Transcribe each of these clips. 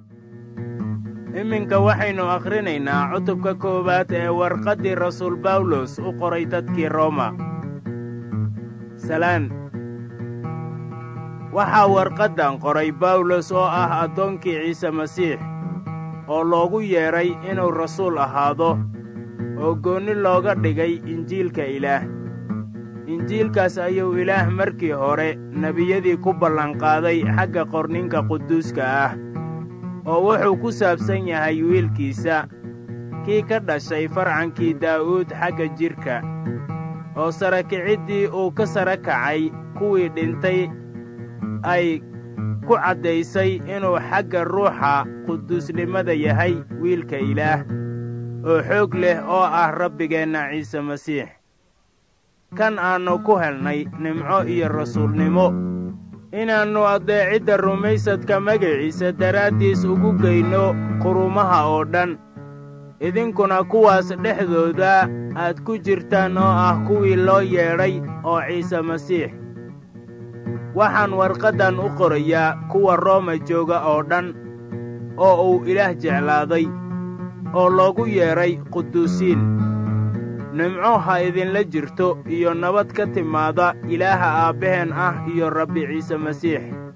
iminka waxaynu akhrinaynaa cutubka 1 ee warqaddii rasuul bawlos u qoray dadkii Rooma. salaan. waxaa warqaddan qoray bawlos oo ah addoonkii ciise masiix, oo loogu yeedhay inuu rasuul ahaado, oo goonni looga dhigay injiilka Ilaah. injiilkaas ayuu Ilaah markii hore nebiyadii ku ballanqaaday xagga qorninka quduuska ah, oo wuxuu ku saabsan yahay wiilkiisa, kii ka dhashay farcankii daa'uud xagga jidhka, oo sara kiciddii uu ka sara kacay kuwii dhintay ay ku caddaysay inuu xagga ruuxa quduusnimada yahay wiilka Ilaah, oo xoog leh oo ah Rabbigeenna ciise masiix, kan aannu ku helnay nimco iyo rasuulnimo, inaannu addeecidda rumaysadka magaciisa daraaddiis ugu geyno qurumaha oo dhan, idinkuna kuwaas dhexdooda aad ku jirtaan oo ah kuwii loo yeedhay oo ciise masiix. waxaan warqaddan u qorayaa kuwa Rooma jooga oo dhan, oo uu Ilaah jeclaaday, oo loogu yeedhay quduusiin. nimco ha idinla jirto iyo nabad ka timaada Ilaaha Aabbaheen ah iyo Rabbi ciise masiix.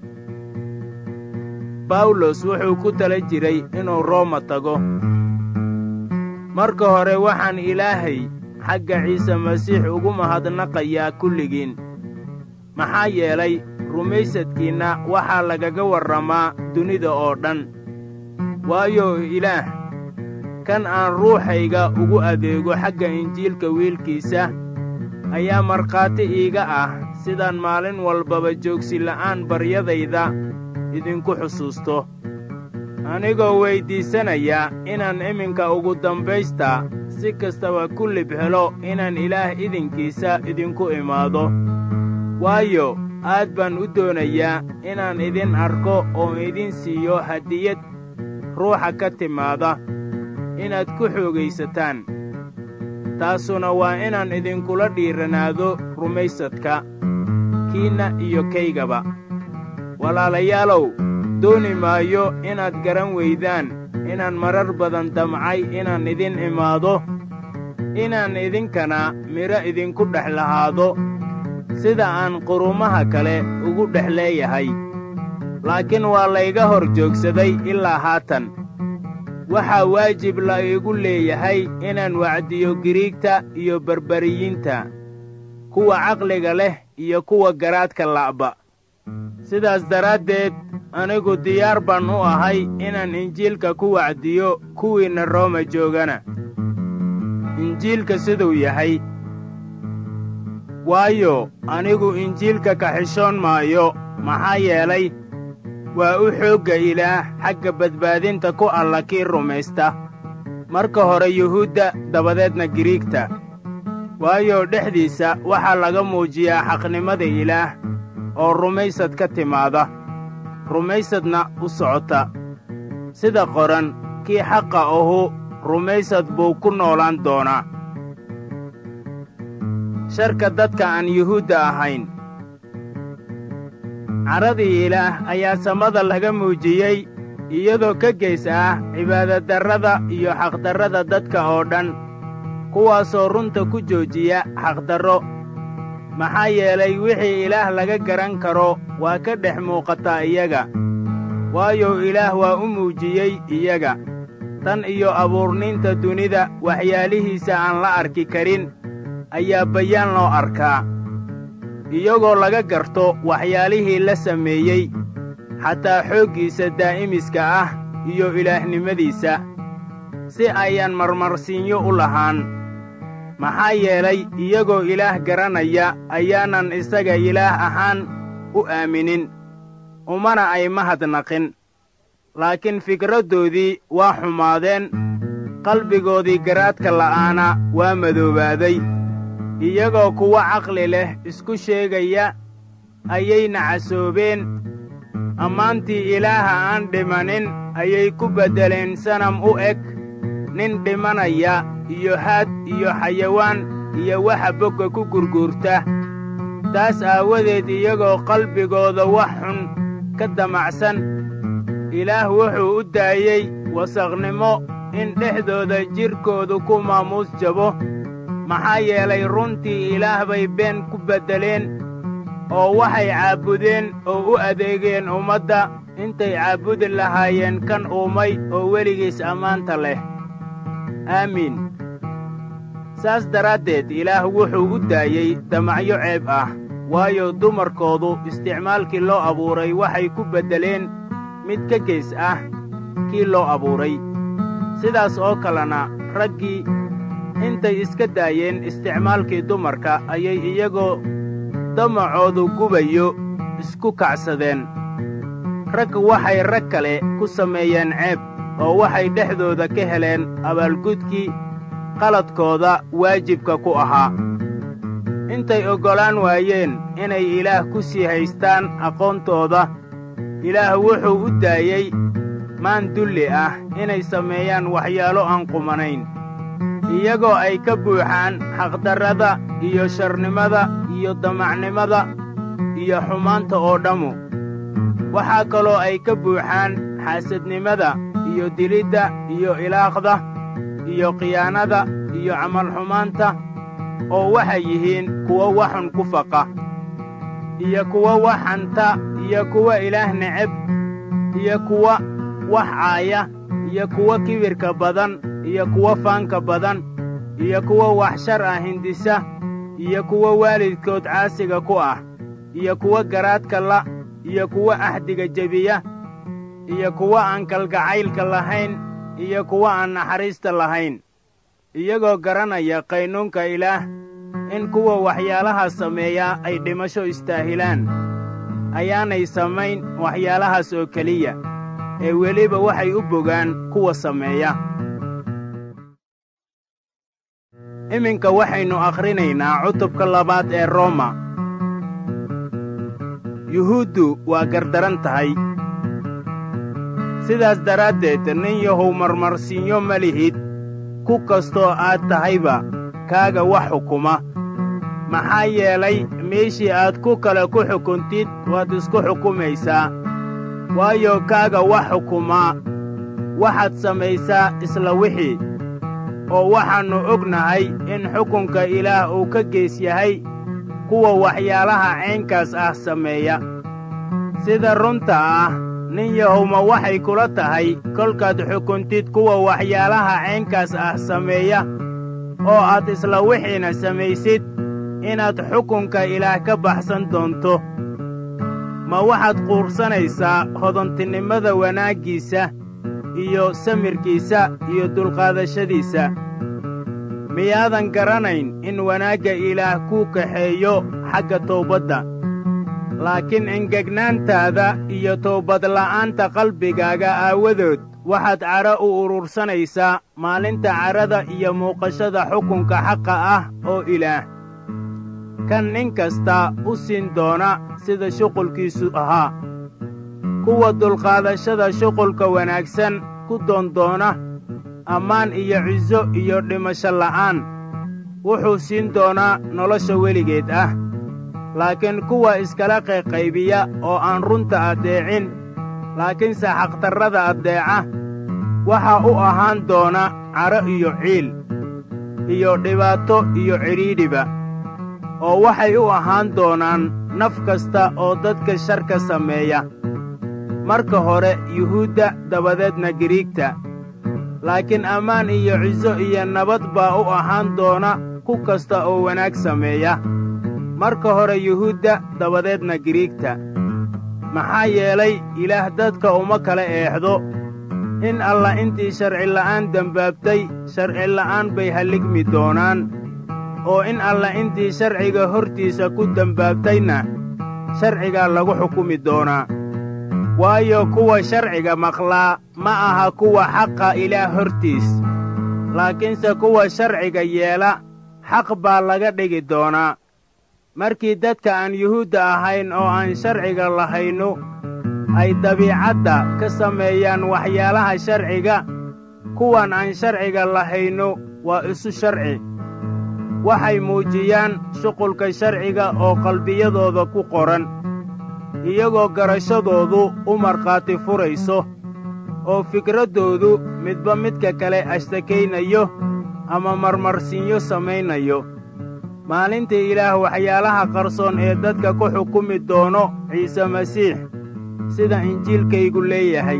bawlos wuxuu ku tala jiray inuu Rooma tago. marka hore waxaan Ilaahay xagga ciise masiix ugu mahadnaqayaa kulligiin, maxaa yeelay rumaysadkiinna waxaa lagaga warramaa dunida oo dhan. waayo Ilaah, kan aan ruuxayga ugu adeego xagga injiilka wiilkiisa, ayaa markhaati iiga ah sidaan maalin walbaba joogsi la'aan baryadayda idinku xusuusto, anigoo weyddiisanaya inaan iminka ugu dambaysta si kastaba ku lib helo inaan Ilaah idinkiisa idinku imaado. waayo aad baan u doonayaa inaan idin arko oo idin siiyo hadiyad ruuxa ka timaada, inaad ku xoogaysataan. taasuna waa inaan idinkula dhiiranaado rumaysadka, kiinna iyo kaygaba. walaalayaalow, dooni maayo inaad garan weydaan inaan marar badan damcay inaan idin imaado, inaan idinkana midho idinku dhex lahaado, sida aan qurumaha kale ugu dhex leeyahay. laakiin waa layga hor joogsaday ilaa haatan. waxaa waajib la iigu leeyahay inaan wacdiyo Giriigta iyo Barbariyiinta, kuwa caqliga leh iyo kuwa garaadka la'ba. sidaas daraaddeed anigu diyaar baan u ahay inaan injiilka ku wacdiyo kuwiinna Rooma joogana. injiilka siduu yahay. waayo anigu injiilka ka xishoon maayo, maxaa yeelay waa u xoogga Ilaah xagga badbaadinta ku alla kii rumaysta, marka hore Yuhuudda dabadeedna Giriigta. waayo dhexdiisa waxaa laga muujiyaa xaqnimada Ilaah oo rumaysad ka timaada, rumaysadna u socota. sida qoran, kii xaqa ahu rumaysad buu ku noolaan doonaa. sharka dadka aan Yuhuudda ahayn. caradii Ilaah ayaa samada laga muujiyey, iyadoo ka geys ah cibaadadarrada iyo xaqdarrada dadka oo dhan, kuwaasoo runta ku joojiya xaqdarro. maxaa yeelay wixii Ilaah laga garan karo waa ka dhex muuqataa iyaga, waayo Ilaah waa u muujiyey iyaga, tan iyo abuurniinta dunida waxyaalihiisa aan la arki karin ayaa bayaan loo arkaa, iyagoo laga garto waxyaalihii la sameeyey, xataa xooggiisa daa'imiska ah iyo ilaahnimadiisa, si ayaan marmarsiinyo u lahaan. maxaa yeelay iyagoo Ilaah garanaya ayaanan isaga Ilaah ahaan u aaminin, umana ay mahadnaqin. laakiin fikraddoodii waa xumaadeen, qalbigoodii garaadka la'aana waa madoobaaday. iyagoo kuwa caqli leh isku sheegaya ayay nacasoobeen, ammaantii Ilaaha aan dhimanin ayay ku beddeleen sanam u eg nin dhimanaya, iyo haad iyo xayawaan iyo waxa bogga ku gurguurta. taas aawadeed iyagoo qalbigooda wax xun ka damacsan ilaah wuxuu u daayey wasakhnimo in dhexdooda jidhkoodu ku maamuus jabo, maxaa yeelay runtii ilaah bay been ku beddeleen, oo waxay caabudeen oo u adeegeen ummadda intay caabudi lahaayeen kan uumay oo weligiis ammaanta leh. aamiin. saas daraaddeed ilaah wuxuu u daayey damacyo ceeb ah, waayo dumarkoodu isticmaalkii loo abuuray waxay ku beddeleen mid ka gees ah kii loo abuuray. sidaas oo kalena raggii intay iska daayeen isticmaalkii dumarka ayay iyagoo damacoodu gubayo isku kacsadeen. rag waxay rag kale ku sameeyeen ceeb, oo waxay dhexdooda ka heleen abaalgudkii qaladkooda waajibka ku ahaa. intay oggolaan waayeen inay ilaah ku sii haystaan aqoontooda, ilaah wuxuu u daayey maan dulli ah inay sameeyaan waxyaalo aan qumanayn, iyagoo ay ka buuxaan xaqdarrada iyo sharnimada iyo damacnimada iyo xumaanta oo dhammu. waxaa kaloo ay ka buuxaan xaasadnimada iyo dilidda iyo ilaaqda iyo khiyaanada iyo camalxumaanta, oo waxay yihiin kuwo waxun ku faqa, iyo kuwa wax hanta, iyo kuwa ilaah neceb, iyo kuwa wax caaya, iyo kuwa kibirka badan, iyo kuwa faanka badan, iyo kuwa wax shar ah hindisa, iyo kuwa waalidkood caasiga ku ah, iyo kuwa garaadka la, iyo kuwa ahdiga jebiya, iyo kuwa aan kalgacaylka lahayn, iyo kuwa aan naxariista lahayn, iyagoo garanaya qaynuunka ilaah in kuwa waxyaalahaas sameeyaa ay dhimasho istaahilaan, ayaanay samayn waxyaalahaas oo keliya, ee weliba waxay u bogaan kuwa sameeya. iminka waxaynu akhrinaynaa cutubka 2 ee Rooma. yuhuuddu waa gardaran tahay. sidaas daraaddeed nin yahow marmarsiinyo ma lihid, ku kastoo aad tahayba kaaga wax xukuma. maxaa yeelay meeshii aad ku kale ku xukuntid waad isku xukumaysaa, waayo kaaga wax xukumaa waxaad samaysaa isla wixii. oo waxaannu ognahay in xukunka ilaah uu ka gees yahay kuwa waxyaalaha caynkaas ah sameeya. sida runta ah, nin yahowma waxay kula tahay kolkaad xukuntid kuwa waxyaalaha caynkaas ah sameeya, oo aad isla wixiina samaysid, inaad xukunka ilaah ka baxsan doonto. ma waxaad quursanaysaa hodantinimada wanaaggiisa iyo samirkiisa iyo dulqaadashadiisa? miyaadan garanayn in wanaagga ilaah kuu kaxeeyo xagga toobadda? laakiin engegnaantaada iyo toobadla'aanta qalbigaaga aawadood waxaad cadho u urursanaysaa maalinta cadhada iyo muuqashada xukunka xaqa ah oo ilaah, kan nin kasta u siin doona sida shuqulkiisu ahaa. kuwa dulqaadashada shuqulka wanaagsan ku doondoona ammaan iyo ciso iyo dhimasho la'aan, wuxuu siin doonaa nolosha weligeed ah. laakiin kuwa iskala qayqaybiya oo aan runta addeecin, laakiinse xaqdarrada addeeca, waxaa u ahaan doona cadho iyo ciil iyo dhibaato iyo cidhiidhiba, oo waxay u ahaan doonaan naf kasta oo dadka sharka sameeya. marka hore yuhuudda, dabadeedna giriigta. laakiin ammaan iyo ciso iyo nabad baa u ahaan doona ku kasta oo wanaag sameeya. marka hore yuhuudda, dabadeedna giriigta. maxaa yeelay ilaah dadka uma kala eexdo. in alla intii sharci la'aan dembaabtay, sharci la'aan bay halligmi doonaan, oo in alla intii sharciga hortiisa ku dembaabtayna sharcigaa lagu xukumi doonaa. waayo kuwa sharciga maqlaa ma aha kuwa xaqa ilaah hortiis, laakiinse kuwa sharciga yeela xaq baa laga dhigi doonaa. markii dadka aan yuhuudda ahayn oo aan sharciga lahaynu ay dabiicadda ka sameeyaan waxyaalaha sharciga, kuwan aan sharciga lahaynu waa isu sharci. waxay muujiyaan shuqulka sharciga oo qalbiyadooda ku qoran, iyagoo garashadoodu u markhaati furayso oo fikraddoodu midba midka kale ashtakaynayo ama marmarsiinyo samaynayo. maalinta ilaah waxyaalaha qarsoon ee dadka ku xukumi doono ciise masiix sida injiilkaygu leeyahay.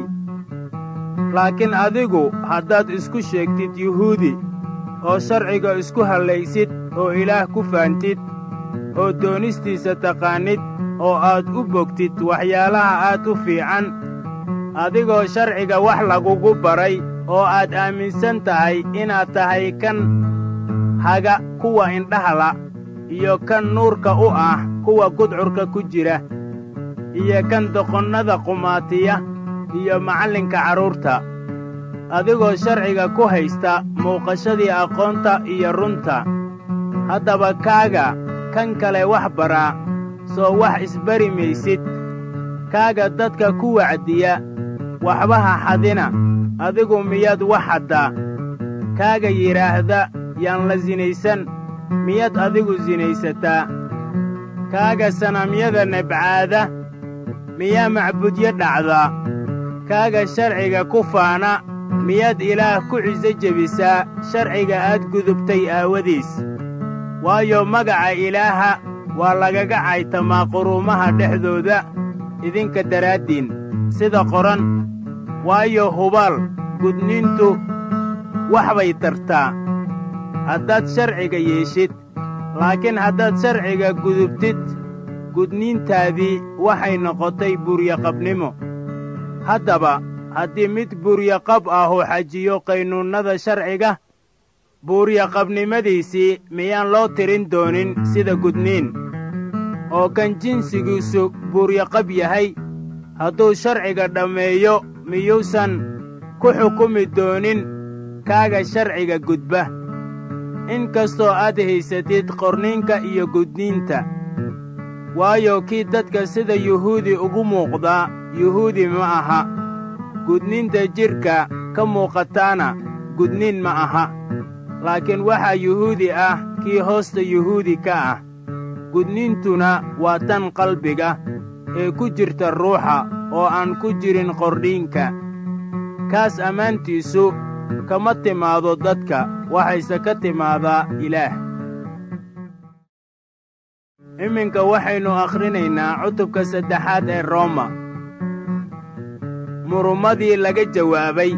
laakiin adigu haddaad isku sheegtid yuhuudi oo sharciga isku hallaysid oo ilaah ku faantid oo doonistiisa taqaannid oo aad u bogtid waxyaalaha aad u fiican, adigoo sharciga wax lagugu baray oo aad aaminsan tahay inaad tahay kan haga kuwa indhahala iyo kan nuurka u ah kuwa gudcurka ku jira, iyo kan doqonnada qumaatiya iyo macallinka carruurta, adigoo sharciga ku haysta muuqashadii aqoonta iyo runta. haddaba kaaga kan kale wax baraa soo wax isbari maysid. kaaga dadka ku wacdiya waxba ha xadina, adigu miyaad wax xaddaa? kaaga yidhaahda yaan la sinaysan, miyaad adigu sinaysataa? kaaga sanamyada nebcaada miyaa macbudyo dhacdaa? kaaga sharciga ku faana miyaad ilaah ku ciso jebisaa sharciga aad gudubtay aawadiis? waayo magaca ilaaha waa lagaga caytamaa quruumaha dhexdooda idinka daraaddiin, sida qoran, waayo hubaal gudniintu wax bay tartaa haddaad sharciga yeeshid. laakiin haddaad sharciga gudubtid, gudniintaadii waxay noqotay buryaqabnimo. haddaba haddii mid buryaqab ahu xajiyo qaynuunnada sharciga, buryaqabnimadiisii miyaan loo tirin doonin sida gudniin? oo kan jinsigiisu buryaqab yahay hadduu sharciga dhammeeyo miyuusan ku xukumi doonin kaaga sharciga gudba? in kastoo aad haysatid qorniinka iyo gudniinta. waayo kii dadka sida yuhuudi ugu muuqdaa yuhuudi ma aha, gudniinta jidhka ka muuqataana gudniin ma aha. laakiin waxaa yuhuudi ah kii hoosta yuhuudi ka ah. gudniintuna waa tan qalbiga ee ku jirta ruuxa oo aan ku jirin qordhiinka. kaas ammaantiisu kama timaado dadka, waxayse ka timaadaa ilaah. iminka waxaynu akhrinaynaa cutubka 3 ee Rooma. murumadii laga jawaabay.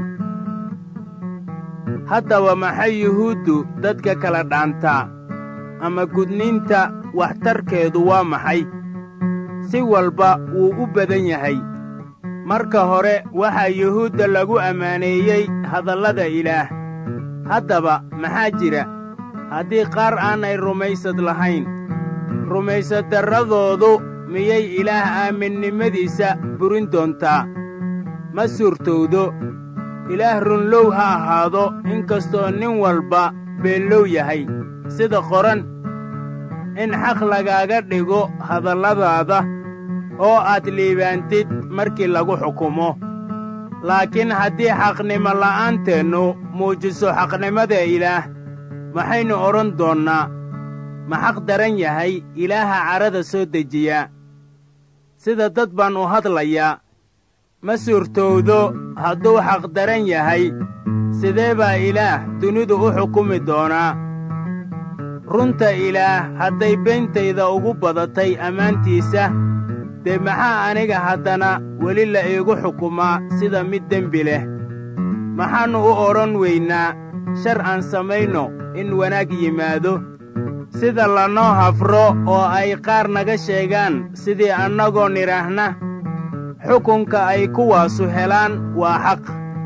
haddaba maxay yuhuuddu dadka kala dhaantaa? ama gudniinta waxtarkeedu waa maxay? si walba wuu u badan yahay. marka hore waxaa yuhuudda lagu ammaaneeyey hadallada ilaah. haddaba maxaa jira haddii qaar aanay rumaysad lahayn? rumaysad darradoodu miyay ilaah aaminnimadiisa burin doontaa? ma suurtowdo. ilaah runlow ha ahaado in kastoo nin walba beenlow yahay, sida qoran, in xaq lagaaga dhigo hadalladaada oo aad liibaantid markii lagu xukumo. laakiin haddii xaqnimo la'aanteennu muujiso xaqnimada ilaah, maxaynu odhan doonnaa? ma xaq daran yahay ilaaha carrada soo dejiya? sida dad baan u hadlayaa. ma suurtowdo. hadduu xaq daran yahay, sidee baa ilaah dunidu u xukumi doonaa? runta ilaah hadday beentayda ugu badatay ammaantiisa, dee maxaa aniga haddana weli la iigu xukumaa sida mid dembi leh? maxaannu u odhan weynaa shar aan samayno in wanaag yimaado, sida lanoo hafro oo ay qaar naga sheegaan sidii annagoo nidhaahna xukunka ay kuwaasu helaan waa xaq.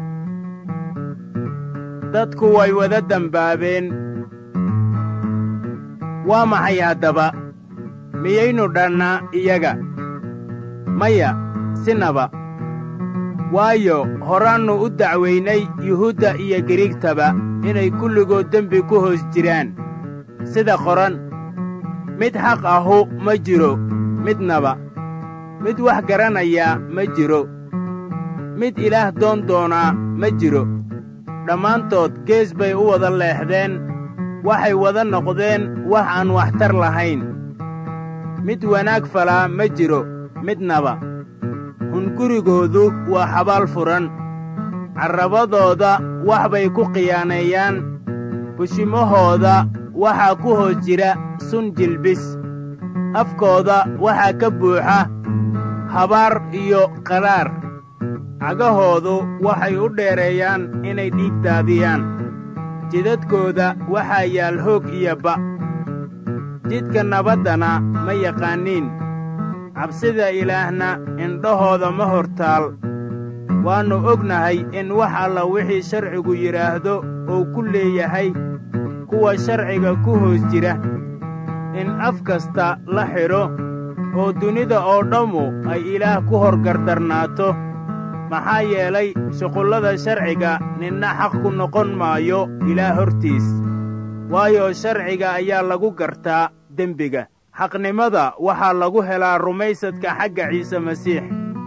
dadku way wada dembaabeen. waa maxay haddaba? miyaynu dhannaa iyaga? maya, sinaba. waayo horaannu u dacwaynay yuhuudda iyo giriigtaba inay kulligood dembi ku hoos jiraan, sida qoran, mid xaq ahu ma jiro midnaba, mid wax garanaya ma jiro, mid ilaah doon doonaa ma jiro. dhammaantood gees bay u wada leexdeen, waxay wada noqdeen wax aan waxtar lahayn. mid wanaag falaa ma jiro midnaba. hungurigoodu waa xabaal furan, carrabadooda wax bay ku khiyaaneeyaan, bushimahooda waxaa ku hoos jira sun jilbis, afkooda waxaa ka buuxa habaar iyo qaraar, cagahoodu waxay u dheereeyaan inay dhiig daadiyaan, jidadkooda waxaa yaal hoog iyo ba', jidka nabaddana ma yaqaaniin, cabsida ilaahna indhahooda ma hortaal. waannu ognahay in wax alla wixii sharcigu yidhaahdo uu ku leeyahay kuwa sharciga ku hoos jira, in af kasta la xidho oo dunida oo dhammu ay ilaah ku hor gardarnaato, maxaa yeelay shuqullada sharciga ninna xaq ku noqon maayo ilaah hortiis, waayo sharciga ayaa lagu gartaa dembiga. xaqnimada waxaa lagu helaa rumaysadka xagga ciise masiix.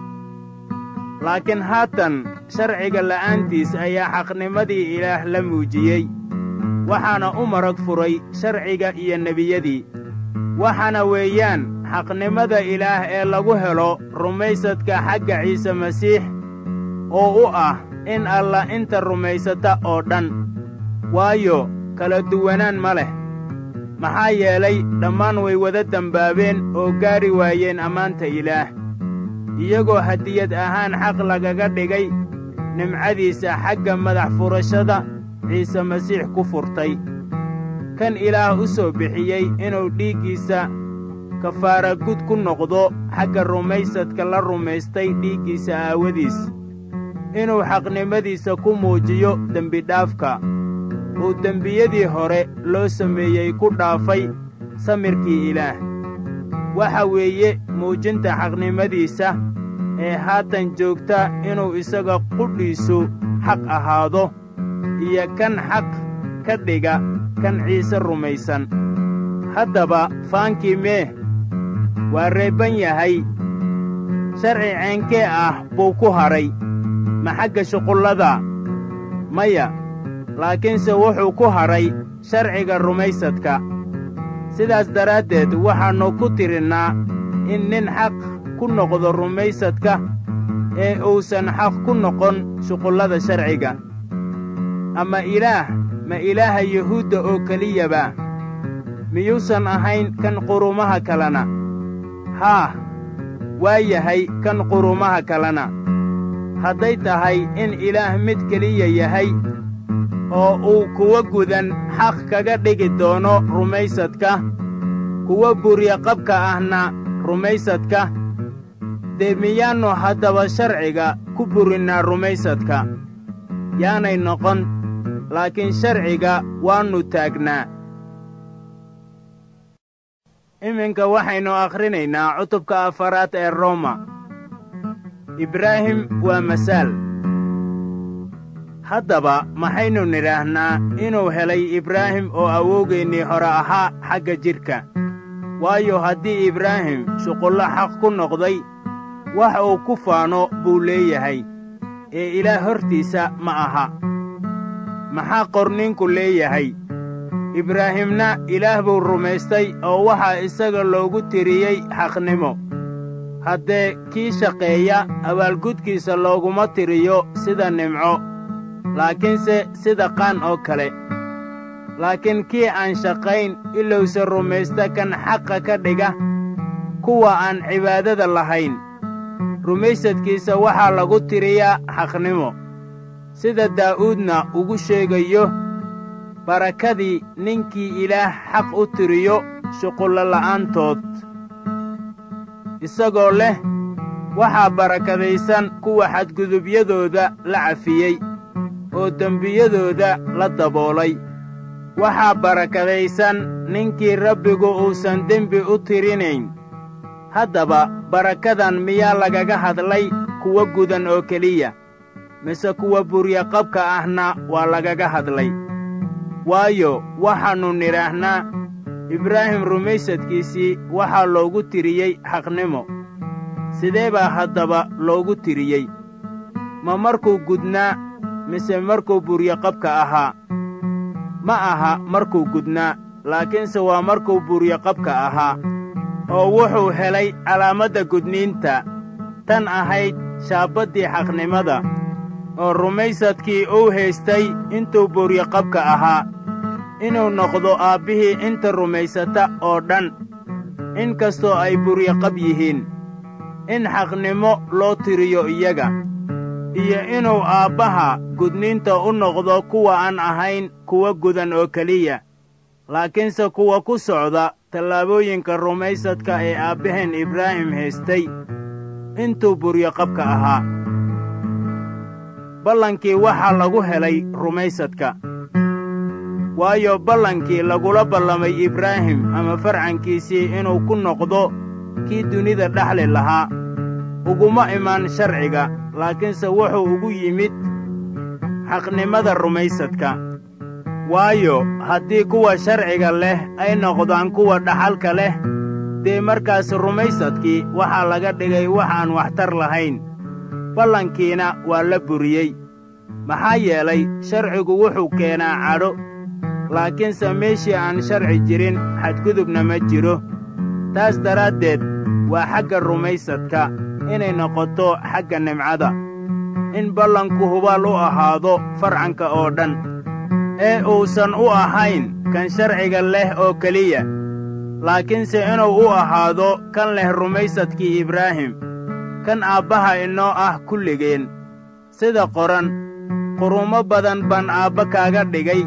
laakiin haatan sharciga la'aantiis ayaa xaqnimadii ilaah la muujiyey, waxaana u marag furay sharciga iyo nebiyadii. waxaana weeyaan xaqnimada ilaah ee lagu helo rumaysadka xagga ciise masiix, oo u ah in alla inta rumaysata oo dhan, waayo kala duwanaan ma leh. maxaa yeelay dhammaan way wada dembaabeen oo gaari waayeen ammaanta ilaah, iyagoo hadiyad ahaan xaq lagaga dhigay nimcadiisa xagga madax furashada ciise masiix ku furtay, kan ilaah u soo bixiyey inuu dhiiggiisa kafaara gud ku noqdo xagga rumaysadka la rumaystay dhiiggiisa aawadiis, inuu xaqnimadiisa ku muujiyo dembidhaafka uu dembiyadii hore loo sameeyey ku dhaafay samirkii ilaah. waxa weeye muujinta xaqnimadiisa ee haatan joogta inuu isaga qudhiisu xaq ahaado, iyo kan xaq ka dhiga kan ciise rumaysan. haddaba faankii mee waa reebban yahay, sharci ceenkee ah buu ku hadhay, ma xagga shuqullada? maya, laakiinse wuxuu ku hadhay sharciga rumaysadka. sidaas daraaddeed waxaannu ku tirinnaa in nin xaq ku noqdo rumaysadka ee uusan xaq ku noqon shuqullada sharciga. ama ilaah ma ilaaha yuhuudda oo keliyaba? miyuusan ahayn kan qurumaha kalena? haa, waa yahay kan qurumaha kalena. hadday tahay in ilaah mid keliya yahay, oo uu kuwa gudan xaq kaga dhigi doono rumaysadka, kuwa burya qabka ahna rumaysadka, dee miyaannu haddaba sharciga ku burinnaa rumaysadka? yaanay noqon, laakiin sharciga waannu taagnaa. iminka waxaynu akhrinaynaa cutubka 4 ee Rooma. ibraahim waa masaal. haddaba maxaynu nidhaahnaa inuu helay ibraahim oo awowgeennii hore ahaa xagga jidhka? waayo haddii ibraahim shuqullo xaq ku noqday, wax uu ku faano buu leeyahay, ee ilaah hortiisa ma aha. maxaa qorninku leeyahay? ibraahimna ilaah buu rumaystay oo waxaa isaga loogu tiriyey xaqnimo. haddee kii shaqeeya abaalgudkiisa looguma tiriyo sida nimco, laakiinse sida qaan oo kale. laakiin kii aan shaqayn ilowse rumaysta kan xaqa ka dhiga kuwa aan cibaadada lahayn, rumaysadkiisa waxaa lagu tiriyaa xaqnimo. sida daa'uudna ugu sheegayo, barakadii ninkii ilaah xaq u tiriyo shuqullo la'aantood, isagoo leh, waxaa barakadaysan kuwa xadgudubyadooda la cafiyey oo dembiyadooda la daboolay. waxaa barakadaysan ninkii rabbigu uusan dembi u tirinayn. haddaba barakadan miyaa lagaga hadlay kuwa gudan oo keliya, mise kuwa burya qabka ahna waa lagaga hadlay? waayo waxaannu nidhaahnaa ibraahim rumaysadkiisii waxaa loogu tiriyey xaqnimo. sidee baa haddaba loogu tiriyey? ma markuu gudnaa mise markuu burya qabka ahaa? ma aha markuu gudnaa, laakiinse waa markuu burya qabka ahaa, oo wuxuu helay calaamadda gudniinta, tan ahayd shaabbaddii xaqnimada. oo rumaysadkii uu haystay intuu buryaqabka ahaa inuu noqdo aabbihii inta rumaysata oo dhan in kastoo ay buryaqab yihiin in xaqnimo loo tiriyo iyaga iyo inuu aabbaha gudniinta u noqdo kuwa aan ahayn kuwa gudan oo keliya laakiinse kuwa ku socda tallaabooyinka rumaysadka ee aabbaheen ibraahim haystay intuu buryaqabka ahaa ballankii waxaa lagu helay rumaysadka waayo ballankii lagula ballamay ibraahim ama farcankiisii inuu ku noqdo kii dunida dhexli lahaa uguma imaan sharciga laakiinse wuxuu ugu yimid xaqnimada rumaysadka waayo haddii kuwa sharciga leh ay noqdaan kuwa dhaxalka leh dee markaas rumaysadkii waxaa laga dhigay wax aan waxtar lahayn ballankiina waa la buriyey maxaa yeelay sharcigu wuxuu keenaa cadho laakiinse meeshii aan sharci jirin xadgudubna ma jiro taas daraaddeed waa xagga rumaysadka inay noqoto xagga nimcada in ballanku hubaal u ahaado farcanka oo dhan ee uusan u ahayn kan sharciga leh oo keliya laakiinse inuu u ahaado kan leh rumaysadkii ibraahim kan aabbaha inoo ah kulligeen sida qoran quruumo badan baan aabba kaaga dhigay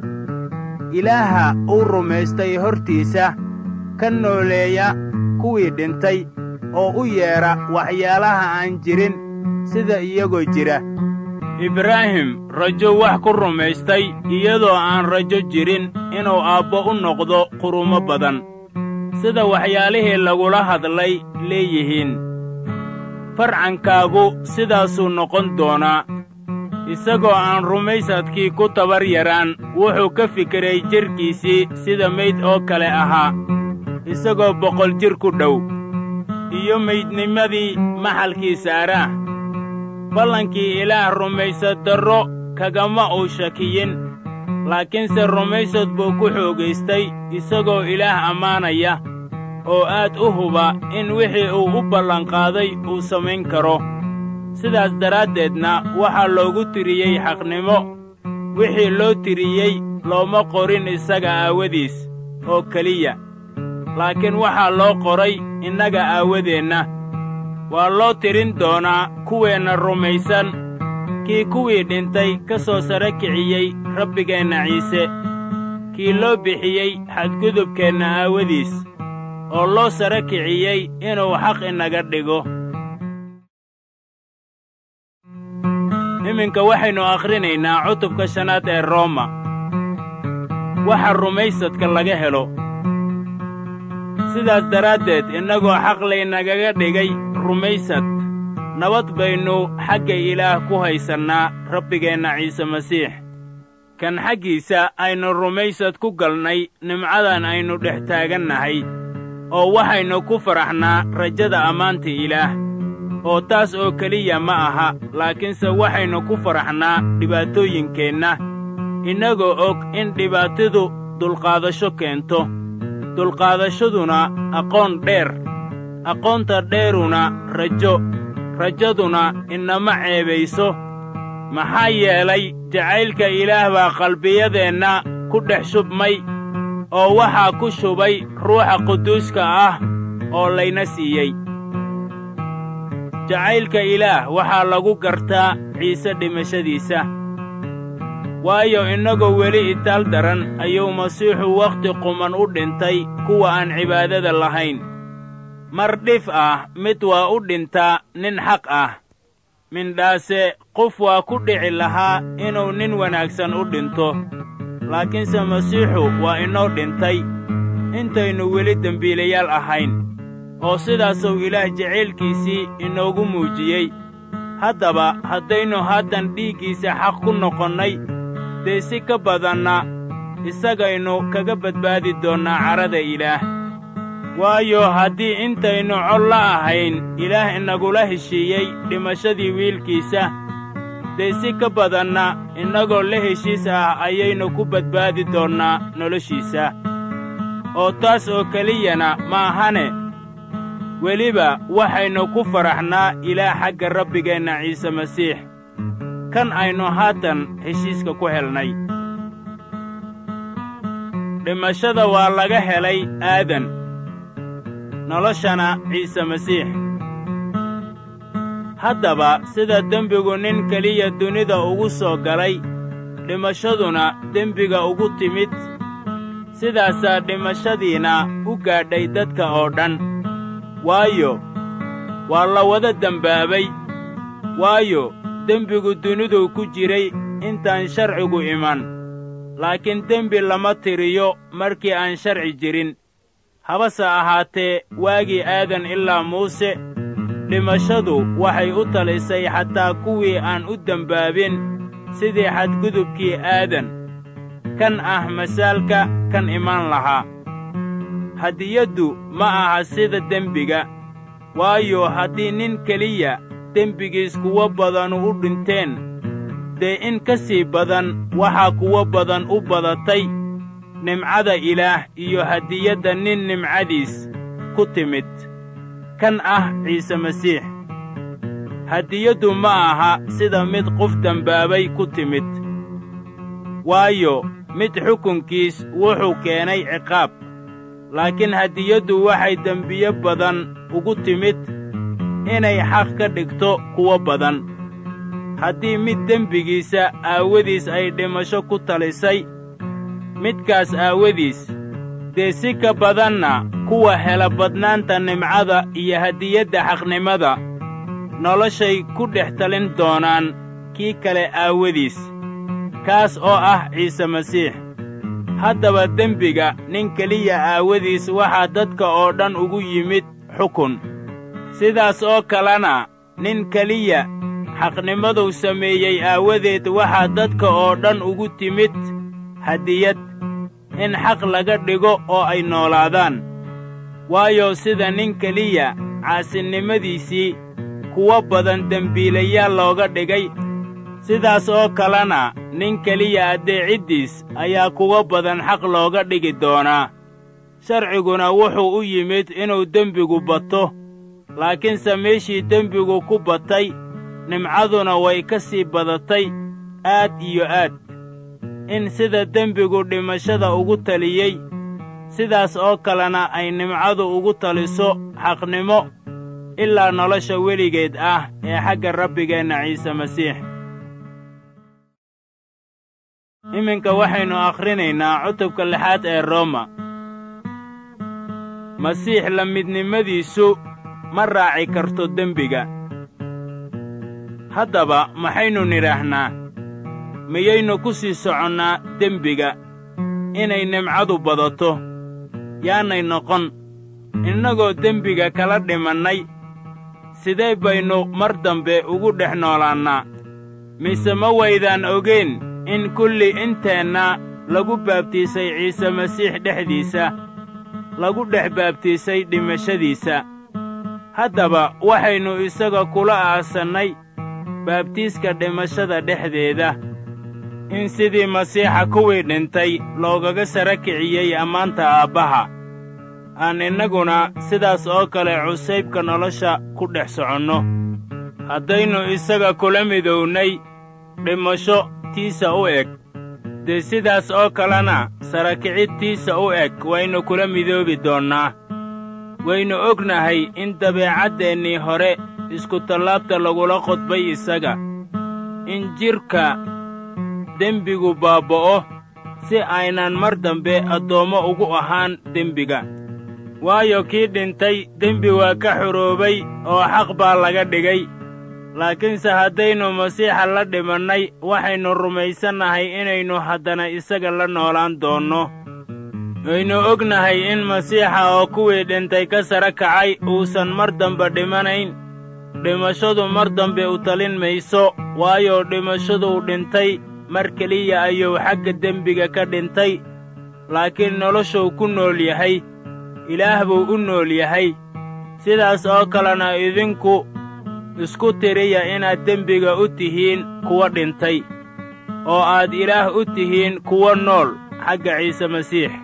ilaaha uu rumaystay hortiisa ka nooleeya kuwii dhintay oo u yeedha waxyaalaha aan jirin sida iyagoo jira ibraahim rajo wax ku rumaystay iyadoo aan rajo jirin inuu aabbo u noqdo quruumo badan sida waxyaalihii lagula hadlay leeyihiin farcankaagu sidaasuu noqon doonaa isagoo aan rumaysadkii ku tabar yaraan wuxuu ka fikiray jidhkiisii sida mayd oo kale ahaa isagoo 100 jir ku dhow iyo maydnimadii maxalkii saaraah ballankii ilaah rumaysad darro kagama uu shakiyin laakiinse rumaysad buu ku xoogaystay isagoo ilaah ammaanaya oo aad u huba in wixii uu u ballanqaaday uu samayn karo sidaas daraaddeedna waxaa loogu tiriyey xaqnimo wixii loo tiriyey looma qorin isaga aawadiis oo keliya laakiin waxaa loo qoray innaga aawadeenna waa loo tirin doonaa kuweenna rumaysan kii kuwii dhintay ka soo sare kiciyey rabbigeenna ciise kii loo bixiyey xadgudubkeenna aawadiis oo loo sare kiciyey inuu xaq inaga dhigo iminka waxaynu akhrinaynaa cutubka 5 ee Rooma waxa rumaysadka laga helo sidaas daraaddeed innagoo xaq laynagaga dhigay rumaysad nabad baynu xagga ilaah ku haysannaa rabbigeenna ciise masiix kan xaggiisa aynu rumaysad ku galnay nimcadan aynu dhex taagannahay oo waxaynu ku faraxnaa rajada ammaanta ilaah oo taas oo keliya ma aha laakiinse waxaynu ku faraxnaa dhibaatooyinkeenna innagoo og in dhibaatadu dulqaadasho keento dulqaadashaduna aqoon dheer aqoonta dheeruna rajo rajaduna inama ceebayso maxaa yeelay jacaylka ilaah baa qalbiyadeenna ku dhex shubmay oo waxaa ku shubay ruuxa quduuska ah oo layna siiyey jacaylka ilaah waxaa lagu gartaa ciise dhimashadiisa waayo innagoo weli itaal daran ayuu masiixu wakhti quman u dhintay kuwa aan cibaadada lahayn mar dhif ah mid waa u dhintaa nin xaq ah mindhaase qof waa ku dhici lahaa inuu nin wanaagsan u dhinto laakiinse masiixu waa inoo dhintay intaynu weli dembiilayaal ahayn oo sidaasuu ilaah jacaylkiisii inoogu muujiyey haddaba haddaynu haatan dhiiggiisa xaq ku noqonnay dee si ka badanna isagaynu kaga badbaadi doonnaa carada ilaah waayo haddii intaynu col la ahayn ilaah inagula heshiiyey dhimashadii wiilkiisa dee si ka badanna innagoo la heshiis ah ayaynu ku badbaadi doonnaa noloshiisa oo taas oo keliyana ma ahane weliba waxaynu ku faraxnaa ilaah xagga rabbigeenna ciise masiix kan aynu haatan heshiiska ku helnay. Dhimashada waa laga helay aadan, noloshana ciise masiix. haddaba sida dembigu nin keliya dunida ugu soo galay, dhimashaduna dembiga ugu timid, sidaasaa dhimashadiina u gaadhay dadka oo dhan. waayo waa la wada dembaabay, waayo dembigu duniduu ku jiray intaan sharcigu iman, laakiin dembi lama tiriyo markii aan sharci jirin. habase ahaatee waagii aadan ilaa muuse, dhimashadu waxay u talisay xataa kuwii aan u dembaabin sidii xadgudubkii aadan, kan ah masaalka kan iman lahaa. hadiyaddu ma aha sida dembiga, waayo haddii nin keliya dembigiis kuwo badanu u dhinteen, dee in ka sii badan waxaa kuwo badan u badatay nimcada ilaah iyo hadiyadda nin nimcadiis ku timid, kan ah ciise masiix. hadiyaddu ma aha sida mid qof dembaabay ku timid, waayo mid xukunkiis wuxuu keenay ciqaab, laakiin hadiyaddu waxay dembiye badan ugu timid inay xaq ka dhigto kuwo badan. haddii mid dembigiisa aawadiis ay dhimasho ku talisay, midkaas aawadiis, dee si ka badanna kuwa hela badnaanta nimcada iyo hadiyadda xaqnimada, noloshay ku dhex talin doonaan kii kale aawadiis, kaas oo ah ciise masiix. haddaba dembiga nin keliya aawadiis waxaa dadka oo dhan ugu yimid xukun, sidaas oo kalena nin keliya xaqnimaduu sameeyey aawadeed waxaa dadka oo dhan ugu timid hadiyad, in xaq laga dhigo oo ay noolaadaan. waayo sida nin keliya caasinimadiisii kuwo badan dembiilayaal looga dhigay, sidaas oo kalena nin keliya addeeciddiis ayaa kuwo badan xaq looga dhigi doonaa. sharciguna wuxuu u yimid inuu dembigu bato, laakiinse meeshii dembigu ku batay, nimcaduna way ka sii badatay aad iyo aad, in sida dembigu dhimashada ugu taliyey, sidaas oo kalena ay nimcadu ugu taliso xaqnimo ilaa nolosha weligeed ah ee xagga rabbigeenna ciise masiix. iminka waxaynu akhrinaynaa cutubka 6 ee Rooma. masiix la midnimadiisu ma raaci karto dembiga. haddaba maxaynu nidhaahnaa? miyaynu ku sii soconnaa dembiga inay nimcadu badato? yaanay noqon. innagoo dembiga kala dhimannay, sidee baynu mar dambe ugu dhex noolaannaa? mise ma waydaan ogeyn in kulli inteenna lagu baabtiisay ciise masiix dhexdiisa, lagu dhex baabtiisay dhimashadiisa? haddaba waxaynu isaga kula aasannay baabtiiska dhimashada dhexdeeda, in sidii masiixa kuwii dhintay loogaga sara kiciyey ammaanta Aabbaha, aan innaguna sidaas oo kale cusaybka nolosha ku dhex soconno. haddaynu isaga kula midownay dhimasho tiisa u eg, dee sidaas oo kalena sara kicidtiisa u eg waynu kula midoobi doonnaa. waynu ognahay in dabeecaddeenii hore iskutallaabta lagula qodbay isaga, in jidhka dembigu baaba'o, si aynan mar dambe addoommo ugu ahaan dembiga. waayo kii dhintay dembi waa ka xoroobay oo xaq baa laga dhigay. laakiinse haddaynu masiixa la dhimannay, waxaynu rumaysannahay inaynu haddana isaga la noolaan doonno. waynu ognahay in masiixa oo kuwii dhintay ka sara kacay uusan mar dambe dhimanayn. dhimashadu mar dambe u talin mayso, waayo dhimashaduu dhintay mar keliya ayuu xagga dembiga ka dhintay, laakiin noloshuu ku nool yahay, ilaah buu u nool yahay. sidaas oo kalena idinku isku tiriya inaad dembiga u tihiin kuwa dhintay, oo aad ilaah u tihiin kuwa nool xagga ciise masiix.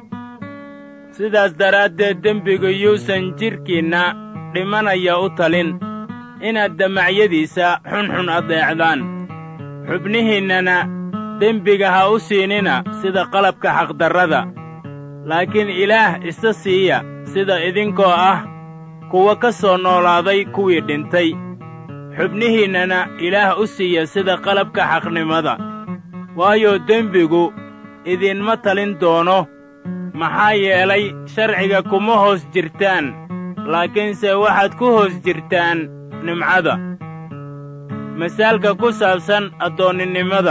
sidaas daraaddeed dembigu yuusan jidhkiinna dhimanaya u talin, inaad damacyadiisa xunxun addeecdaan. xubnihiinnana dembiga ha u siinina sida qalabka xaqdarrada, laakiin Ilaah isa siiya sida idinkoo ah kuwa ka soo noolaaday kuwii dhintay. xubnihiinnana Ilaah u siiya sida qalabka xaqnimada, waayo dembigu idinma talin doono, maxaa yeelay sharciga kuma hoos jirtaan, laakiinse waxaad ku hoos jirtaan nimcada. masaalka ku saabsan addoonninimada.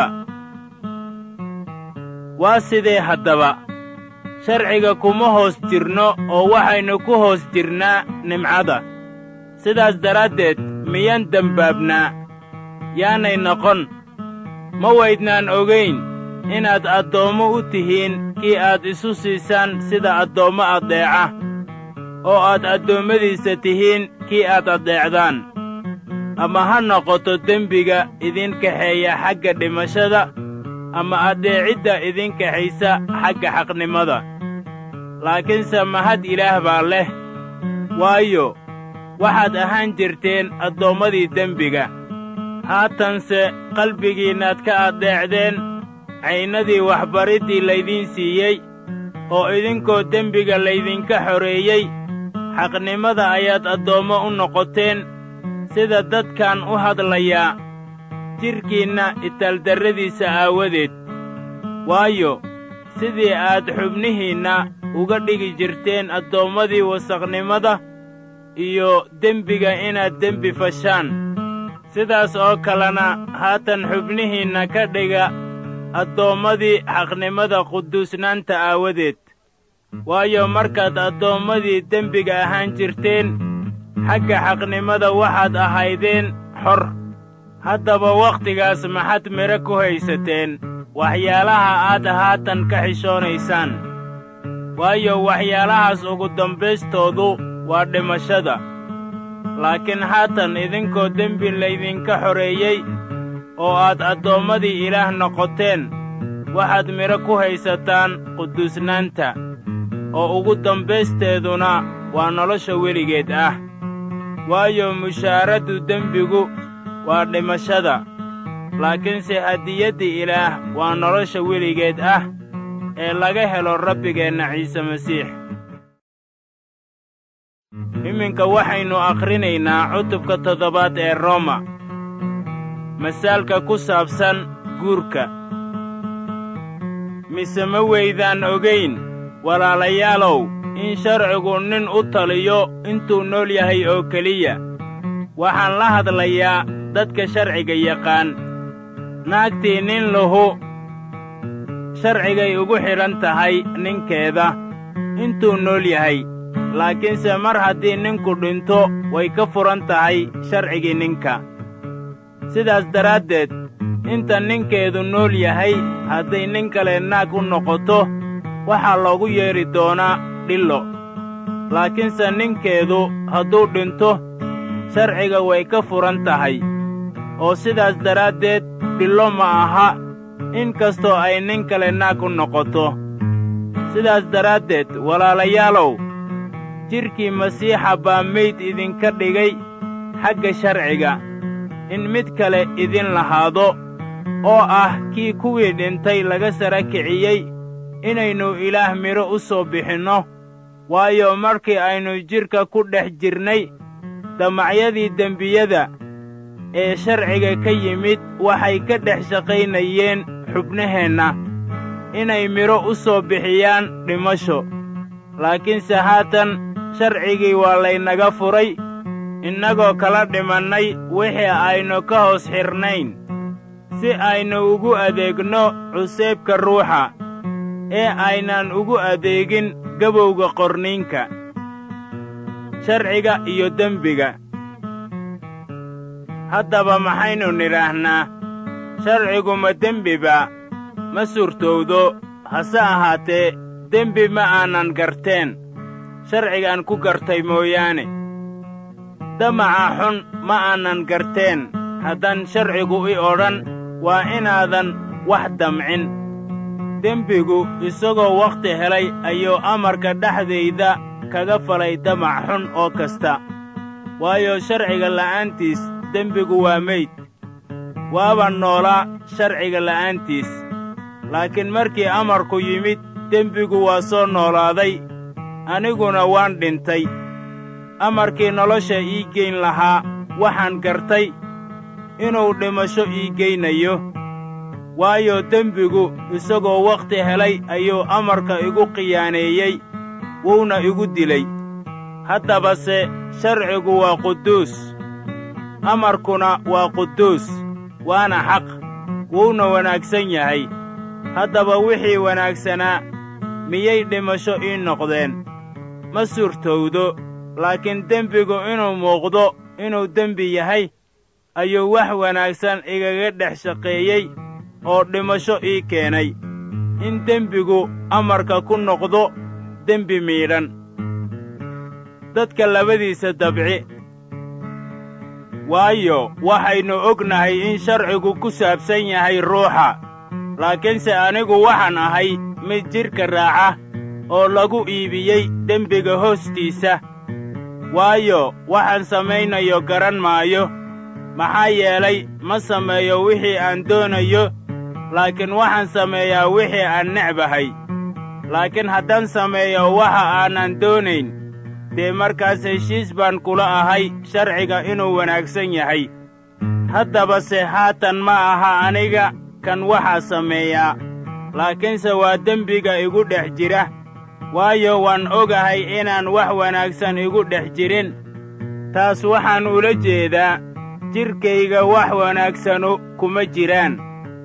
waa sidee haddaba? sharciga kuma hoos jirno oo waxaynu ku hoos jirnaa nimcada. sidaas daraaddeed miyaan dembaabnaa? yaanay noqon. ma waydnaan ogayn inaad addoommo u tihiin kii aad isu siisaan sida addoommo addeeca, oo aad addoommadiisa tihiin kii aad addeecdaan. ama ha noqoto dembiga idin kaxeeya xagga dhimashada, ama addeecidda idin kaxaysa xagga xaqnimada. laakiinse mahad Ilaah baa leh, waayo waxaad ahaan jirteen addoommadii dembiga. haatanse qalbigiinnaad ka addeecdeen caynadii waxbariddii laydiin siiyey, oo idinkoo dembiga laydinka xoreeyey, xaqnimada ayaad addoommo u noqoteen. sida dadkan u hadlayaa jidhkiinna itaaldarradiisa aawadeed. waayo sidii aad xubnihiinna uga dhigi jirteen addoommadii wasakhnimada iyo dembiga inaad dembi fashaan, sidaas oo kalena haatan xubnihiinna ka dhiga addoommadii xaqnimada quduusnaanta aawadeed. waayo markaad addoommadii dembiga ahaan jirteen, xagga xaqnimada waxaad ahaydeen xor. haddaba wakhtigaas maxaad midho ku haysateen waxyaalaha aad haatan ka xishoonaysaan? waayo waxyaalahaas ugu dambaystoodu waa dhimashada. laakiin haatan idinkoo dembi laydinka xoreeyey oo aad addoommadii Ilaah noqoteen, waxaad midho ku haysataan quduusnaanta, oo ugu dambaysteeduna waa nolosha weligeed ah. waayo mushaaraddu dembigu waa dhimashada, laakiinse hadiyadda Ilaah waa nolosha weligeed ah ee laga helo Rabbigeenna Ciise Masiix. iminka waxaynu akhrinaynaa cutubka 7 ee Rooma. masaalka ku saabsan guurka. mise ma weydaan ogayn, walaalayaalow, in sharcigu nin u taliyo intuu nool yahay oo keliya? waxaan la hadlayaa dadka sharciga yaqaan. naagtii nin lahu sharcigay ugu xidhan tahay ninkeeda intuu nool yahay, laakiinse mar haddii ninku dhinto way ka furan tahay sharcigii ninka. sidaas daraaddeed inta ninkeedu nool yahay, hadday nin kale naag u noqoto, waxaa loogu yeedhi doonaa dhillo. laakiinse ninkeedu hadduu dhinto, sharciga way ka furan tahay, oo sidaas daraaddeed dhillo ma aha, in kastoo ay nin kale naag u noqoto. sidaas daraaddeed walaalayaalow, jidhkii Masiixa baa mayd idinka dhigay xagga sharciga, in mid kale idin lahaado, oo ah kii kuwii dhintay laga sara kiciyey, inaynu Ilaah midho u soo bixinno. waayo markii aynu jidhka ku dhex jirnay, damacyadii dembiyada ee sharciga ka yimid waxay ka dhex shaqaynayeen xubnaheenna, inay midho u soo bixiyaan dhimasho. laakiinse haatan sharcigii waa laynaga furay, innagoo kala dhimannay wixii aynu ka hoos xidhnayn, si aynu ugu adeegno cuseebka ruuxa, ee aynaan ugu adeegin gabowga qorniinka. sharciga iyo dembiga. haddaba maxaynu nidhaahnaa? sharcigu ma dembiba? ma suurtowdo. hase ahaatee dembi ma aanan garteen, sharcigaan ku gartay mooyaane. damaca xun ma aanan garteen, haddaan sharcigu i odhan waa inaadan wax damcin. dembigu isagoo wakhti helay ayuu amarka dhexdayda kaga falay damac xun oo kasta. waayo sharciga la'aantiis dembigu waa meyd. waaba noolaa sharciga la'aantiis. laakiin markii amarku yimid, dembigu waa soo noolaaday, aniguna waan dhintay. amarkii nolosha ii geyn lahaa waxaan gartay inuu dhimasho ii geynayo. waayo dembigu isagoo wakhti helay ayuu amarka igu khiyaaneeyey, wuuna igu dilay. haddabase sharcigu waa quduus, amarkuna waa quduus, waana xaq, wuuna wanaagsan yahay. haddaba wixii wanaagsanaa miyay dhimasho ii noqdeen? ma suurtowdo. laakiin dembigu inuu muuqdo inuu dembi yahay ayuu wax wanaagsan igaga dhex shaqeeyey oo dhimasho ii keenay, in dembigu amarka ku noqdo dembi miidhan. dadka labadiisa dabci. waayo waxaynu ognahay in sharcigu ku saabsan yahay ruuxa, laakiinse anigu waxaan ahay mid jidhka raaca oo lagu iibiyey dembiga hoostiisa. waayo waxaan samaynayo garan maayo, maxaa yeelay ma sameeyo wixii aan doonayo, laakiin waxaan sameeyaa wixii aan necbahay. laakiin haddaan sameeyo waxa aanan doonayn, dee markaas heshiis baan kula ahay sharciga inuu wanaagsan yahay. haddabase haatan ma aha aniga kan waxaa sameeyaa, laakiinse waa dembiga igu dhex jira. waayo waan ogahay inaan wax wanaagsan igu dhex jirin. taas waxaan ula jeedaa, jidhkayga wax wanaagsanu kuma jiraan.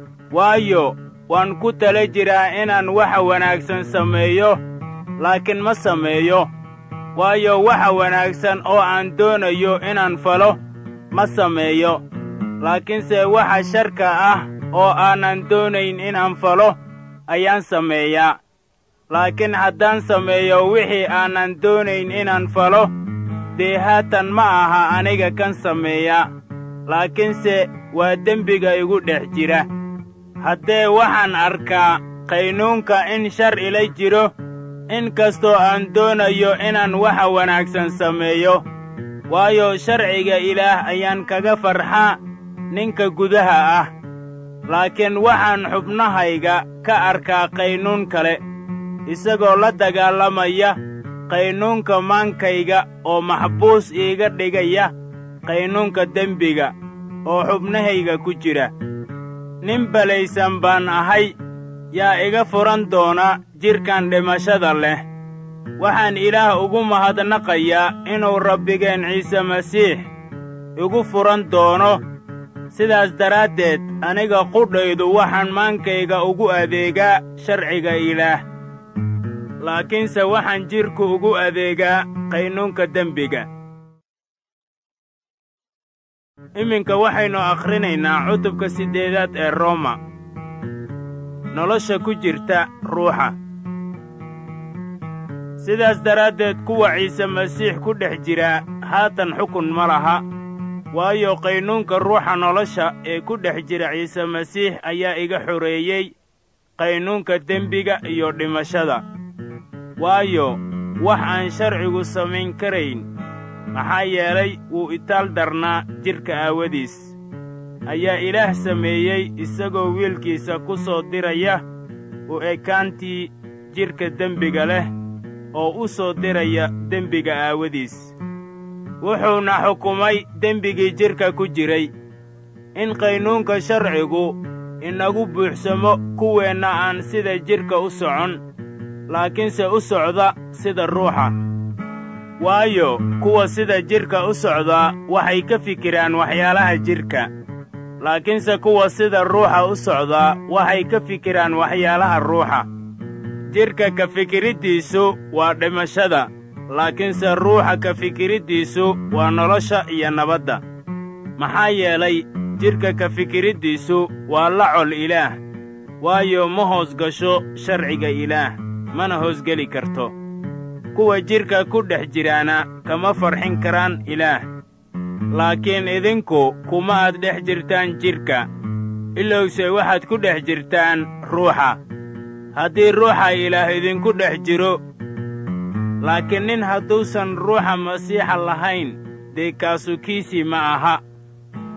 waayo waan ku tala jiraa inaan waxa wanaagsan sameeyo, laakiin ma sameeyo. waayo waxa wanaagsan oo aan doonayo inaan falo ma sameeyo, laakiinse waxa sharka ah oo aanan doonayn inaan falo ayaan sameeyaa. laakiin haddaan sameeyo wixii aanan doonayn inaan falo, dee haatan ma aha aniga kan sameeya, laakiinse waa dembiga igu dhex jira. haddee waxaan arkaa qaynuunka in shar ila jiro, in kastoo aan doonayo inaan waxa wanaagsan sameeyo. waayo sharciga Ilaah ayaan kaga farxaa ninka gudaha ah. laakiin waxaan xubnahayga ka arkaa qaynuun kale, isagoo la dagaalamaya qaynuunka maankayga oo maxbuus iiga dhigaya qaynuunka dembiga oo xubnahayga ku jira. nin balaysan baan ahay, yaa iga furan doona jidhkan dhimashada leh. waxaan Ilaah ugu mahadnaqayaa inuu Rabbigeen Ciise Masiix igu furan doono. sidaas daraaddeed aniga qudhaydu waxaan maankayga ugu adeegaa sharciga Ilaah, laakiinse waxaan jidhku ugu adeegaa qaynuunka dembiga. iminka waxaynu akhrinaynaa cutubka 8 ee Rooma. nolosha ku jirta ruuxa. sidaas daraaddeed kuwa Ciise Masiix ku dhex jira haatan xukun ma laha, waayo qaynuunka ruuxa nolosha ee ku dhex jira Ciise Masiix ayaa iga xoreeyey qaynuunka dembiga iyo dhimashada. waayo wax aan sharcigu samayn karayn, maxaa yeelay wuu itaal darnaa jidhka aawadiis, ayaa Ilaah sameeyey isagoo wiilkiisa ku soo diraya u ekaantii jidhka dembiga leh oo u soo diraya dembiga aawadiis. wuxuuna xukumay dembigii jidhka ku jiray, in qaynuunka sharcigu inagu buuxsamo kuweenna aan sida jidhka u socon, laakiinse u socda sida ruuxa. waayo kuwa sida jidhka u socdaa waxay ka fikiraan waxyaalaha jidhka, laakiinse kuwa sida ruuxa u socdaa waxay ka fikiraan waxyaalaha ruuxa. jidhka ka fikiriddiisu waa dhimashada, laakiinse ruuxa ka fikiriddiisu waa nolosha iyo nabadda. maxaa yeelay jidhka ka fikiriddiisu waa la col Ilaah, waayo ma hoos gasho sharciga Ilaah, mana hoosgeli karto. kuwa jidhka ku dhex jiraana kama farxin karaan Ilaah. laakiin idinku kuma aad dhex jirtaan jidhka, ilowse waxaad ku dhex jirtaan ruuxa. haddii ruuxa Ilaah idinku dhex jiro. laakiin nin hadduusan ruuxa Masiixa lahayn, dee kaasu kiisii ma aha.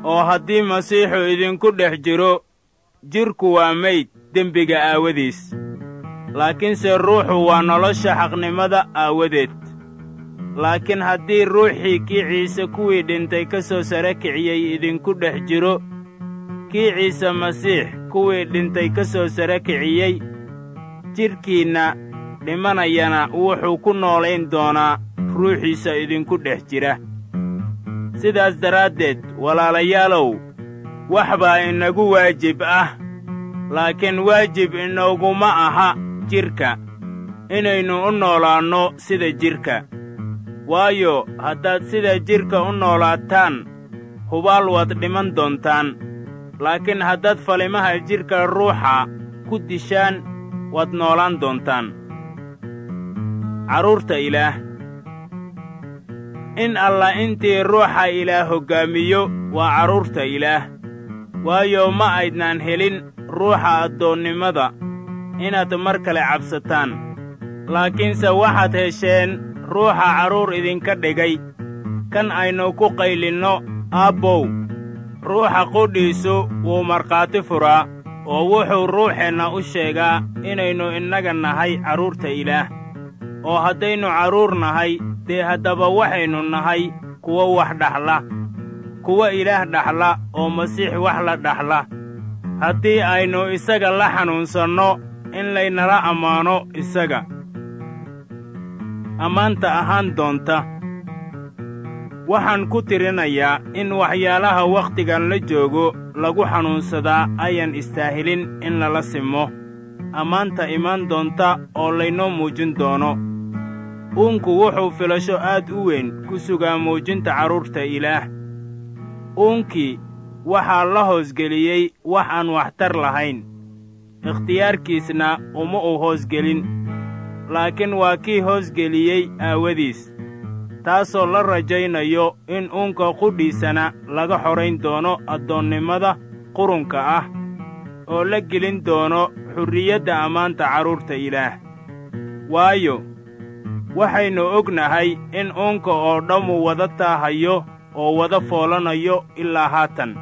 oo haddii masiixu idinku dhex jiro, jidhku waa mayd dembiga aawadiis, laakiinse ruuxu waa nolosha xaqnimada aawadeed. laakiin haddii ruuxii kii ciise kuwii dhintay ka soo sare kiciyey idinku dhex jiro, kii ciise masiix kuwii dhintay ka soo sare kiciyey, jidhkiinna dhimanayana wuxuu ku noolayn doonaa ruuxiisa idinku dhex jira. sidaas daraaddeed walaalayaalow, wax baa inagu waajib ah, laakiin waajib inooguma aha jidhka inaynu u noolaanno sida jidhka. waayo haddaad sida jidhka u noolaataan, hubaal waad dhiman doontaan, laakiin haddaad falimaha jidhka ruuxa ku dishaan, waad noolaan doontaan. carruurta Ilaah. in alla intii ruuxa Ilaah hoggaamiyo waa carruurta Ilaah, waayo ma aydnaan helin ruuxa addoonnimada inaad mar kale cabsataan, laakiinse waxaad hesheen ruuxa carruur idinka dhigay, kan aynu ku qaylinno aabbow. ruuxa qudhiisu wuu markhaati furaa, oo wuxuu ruuxeenna u sheegaa inaynu innaga nahay carruurta Ilaah. oo haddaynu carruur nahay, dee haddaba waxaynu nahay kuwo wax dhaxla, kuwa Ilaah dhaxla oo Masiix wax la dhaxla, haddii aynu isaga la xanuunsanno in laynala ammaano isaga. ammaanta ahaan doonta. waxaan ku tirinayaa in waxyaalaha wakhtigan la joogo lagu xanuunsadaa ayan istaahilin in lala simo ammaanta imaan doonta oo laynoo muujin doono. uunku wuxuu filasho aad u weyn ku sugaa muujinta carruurta Ilaah. uunkii waxaa la hoosgeliyey wax aan waxtar lahayn, ikhtiyaarkiisna uma uu hoosgelin, laakiin waa kii hoosgeliyey aawadiis, taasoo la rajaynayo in uunka qudhiisana laga xorayn doono addoonnimada qurunka ah, oo la gelin doono xurriyadda ammaanta carruurta Ilaah. waayo waxaynu ognahay in uunka oo dhammu wada taahayo oo wada foolanayo ilaa haatan.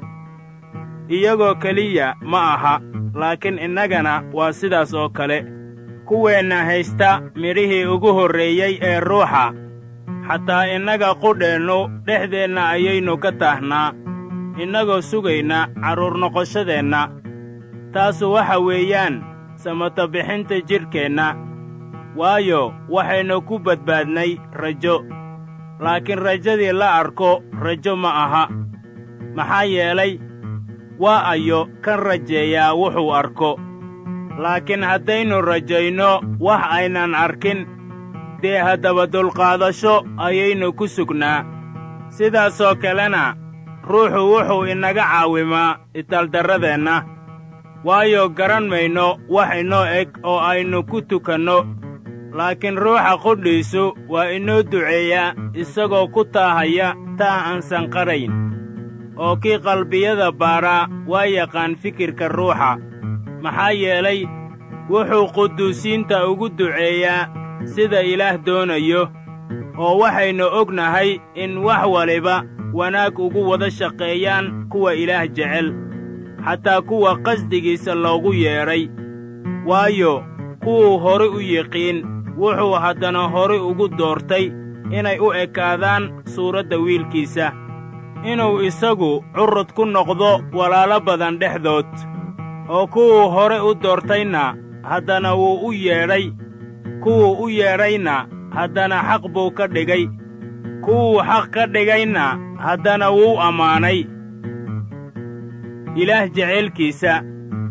iyagoo keliya ma aha, laakiin innagana waa sidaas oo kale. kuweenna haysta midhihii ugu horreeyey ee ruuxa, xataa innaga qudheennu dhexdeenna ayaynu ka taahnaa, innagoo sugayna carruur noqoshadeenna. taasu waxa weeyaan samata bixinta jidhkeenna, waayo waxaynu ku badbaadnay rajo. laakiin rajadii la arko rajo ma aha. maxaa yeelay waa ayo kan rajeeyaa wuxuu arko. laakiin haddaynu rajayno wax aynan arkin, dee haddaba dulqaadasho ayaynu ku sugnaa. sidaasoo kalena ruuxu wuxuu inaga caawimaa itaaldarradeenna, waayo garan mayno wax inoo eg oo aynu ku tukanno, laakiin ruuxa qudhiisu waa inoo duceeyaa isagoo ku taahaya taah aan sanqadhayn. oo kii qalbiyada baaraa waa yaqaan fikirka ruuxa, maxaa yeelay wuxuu quduusiinta ugu duceeyaa sida Ilaah doonayo. oo waxaynu ognahay in wax waliba wanaag ugu wada shaqeeyaan kuwa Ilaah jecel, xataa kuwa qasdigiisa loogu yeedhay. waayo kuwuu hore u yiqiin wuxuu haddana hore ugu doortay inay u ekaadaan suuradda wiilkiisa, inuu isagu currud ku noqdo walaalo badan dhexdood. oo kuwuu hore u doortayna haddana wuu u yeedhay, kuwuu u yeedhayna haddana xaq buu ka dhigay, kuwuu xaq ka dhigayna haddana wuu ammaanay. Ilaah jaceylkiisa.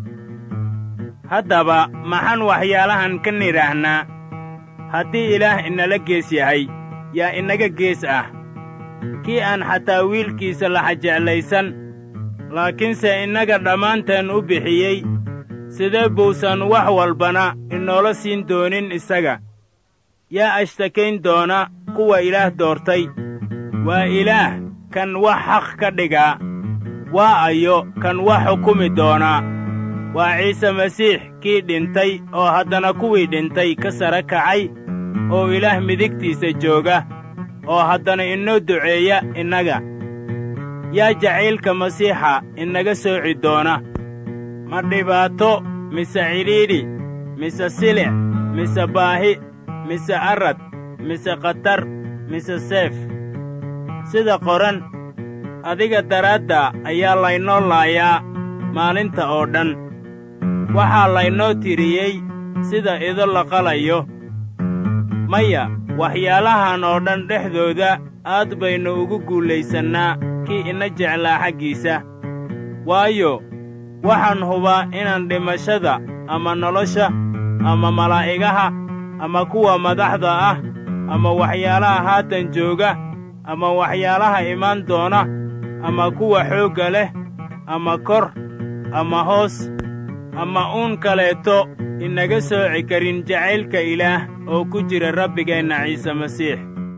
haddaba maxaan waxyaalahan ka nidhaahnaa? haddii Ilaah inala gees yahay, yaa inaga gees ah? kii aan xataa wiilkiisa laxa jeclaysan, laakiinse innaga dhammaanteen u bixiyey, sidee buusan wax walbana inoola siin doonin isaga? yaa ashtakayn doona kuwa Ilaah doortay? waa Ilaah kan wax xaq ka dhigaa. waa ayo kan wax xukumi doonaa? waa Ciise Masiix kii dhintay oo haddana kuwii dhintay ka sare kacay, oo Ilaah midigtiisa jooga, oo haddana inoo duceeya innaga. yaa jacaylka masiixa inaga sooci doona? ma dhibaato, mise cidhiidhi, mise silic, mise baahi, mise arrad, mise khatar, mise seef? sida qoran, adiga daraadda ayaa laynoo laayaa maalinta oo dhan. waxaa laynoo tiriyey sida ido la qalayo. maya, waxyaalahan oo dhan dhexdooda aad baynu ugu guulaysannaa kii ina jeclaa xaggiisa. waayo waxaan hubaa inaan dhimashada ama nolosha ama malaa'igaha ama kuwa madaxda ah ama waxyaalaha haatan jooga ama waxyaalaha imaan doona ama kuwa xoogga leh ama kor ama hoos ama uun kaleeto inaga sooci karin jacaylka Ilaah oo ku jira Rabbigeenna Ciise Masiix.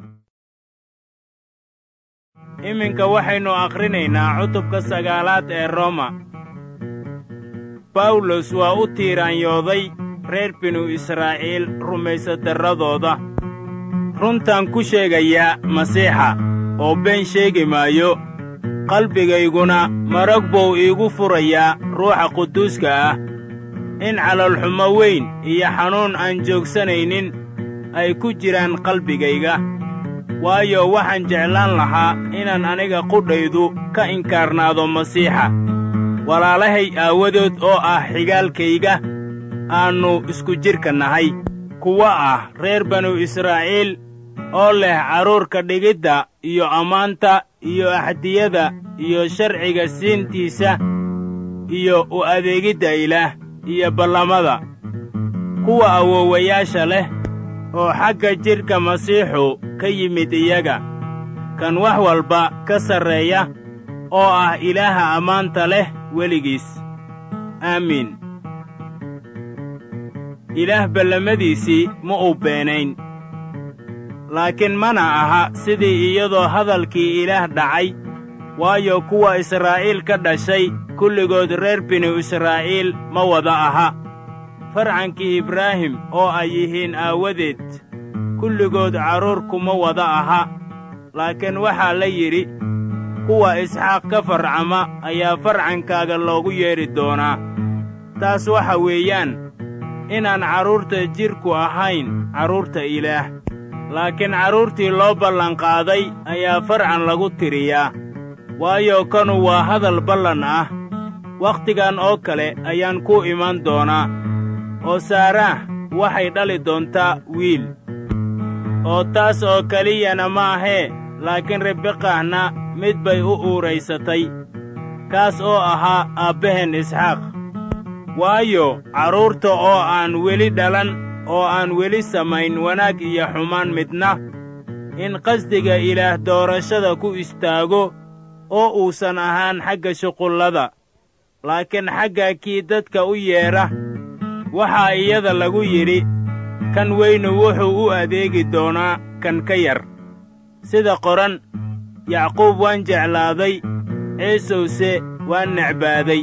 iminka waxaynu akhrinaynaa cutubka 9 ee Rooma. Bawlos waa u tiiraanyooday reer binu Israa'iil rumaysadarradooda. runtaan ku sheegayaa Masiixa oo been sheegi maayo. qalbigayguna marag buu iigu furayaa Ruuxa Quduuska ah in caloolxumo weyn iyo xanuun aan joogsanaynin ay ku jiraan qalbigayga. waayo waxaan jeclaan lahaa inaan aniga qudhaydu ka inkaarnaado Masiixa, walaalahay aawadood oo ah xigaalkayga aannu isku jirka nahay, kuwa ah reer banu Israa'iil oo leh carruurka dhigidda iyo ammaanta iyo axdiyada iyo sharciga siintiisa iyo u adeegidda Ilaah iyo ballamada, kuwa awoowayaasha leh oo xagga jidhka Masiixu ka yimid iyaga, kan wax walba ka sarreeya oo ah Ilaaha ammaanta leh weligiis. aamiin. ilaah ballamadiisii ma uu beenayn, laakiin mana aha sidii iyadoo hadalkii Ilaah dhacay. waayo kuwa Israa'iil ka dhashay kulligood reer binu Israa'iil ma wada aha. farcankii Ibraahim oo ay yihiin aawadeed kulligood carruur kuma wada aha. laakiin waxaa la yidhi, kuwa Isxaaq ka farcama ayaa farcankaaga loogu yeedhi doonaa. taas waxa weeyaan inaan carruurta jidhku ahayn carruurta Ilaah, laakiin carruurtii loo ballanqaaday ayaa farcan lagu tiriyaa. waayo kanu waa hadal ballan ah. wakhtigan oo kale ayaan ku iman doonaa, oo Saaraah waxay dhali doontaa wiil. oo taas oo keliyana ma ahee, laakiin Rebekahna mid bay u uuraysatay, kaas oo ahaa aabbaheen Isxaaq. waayo carruurta oo aan weli dhalan oo aan weli samayn wanaag iyo xumaan midna, in qasdiga Ilaah doorashada ku istaago oo uusan ahaan xagga shuqullada, laakiin xagga kii dadka u yeedha. waxaa iyada lagu yidhi, kan weynu wuxuu u adeegi doonaa kan ka yar. sida qoran, Yacquub waan jeclaaday, Ciisowse waan necbaaday.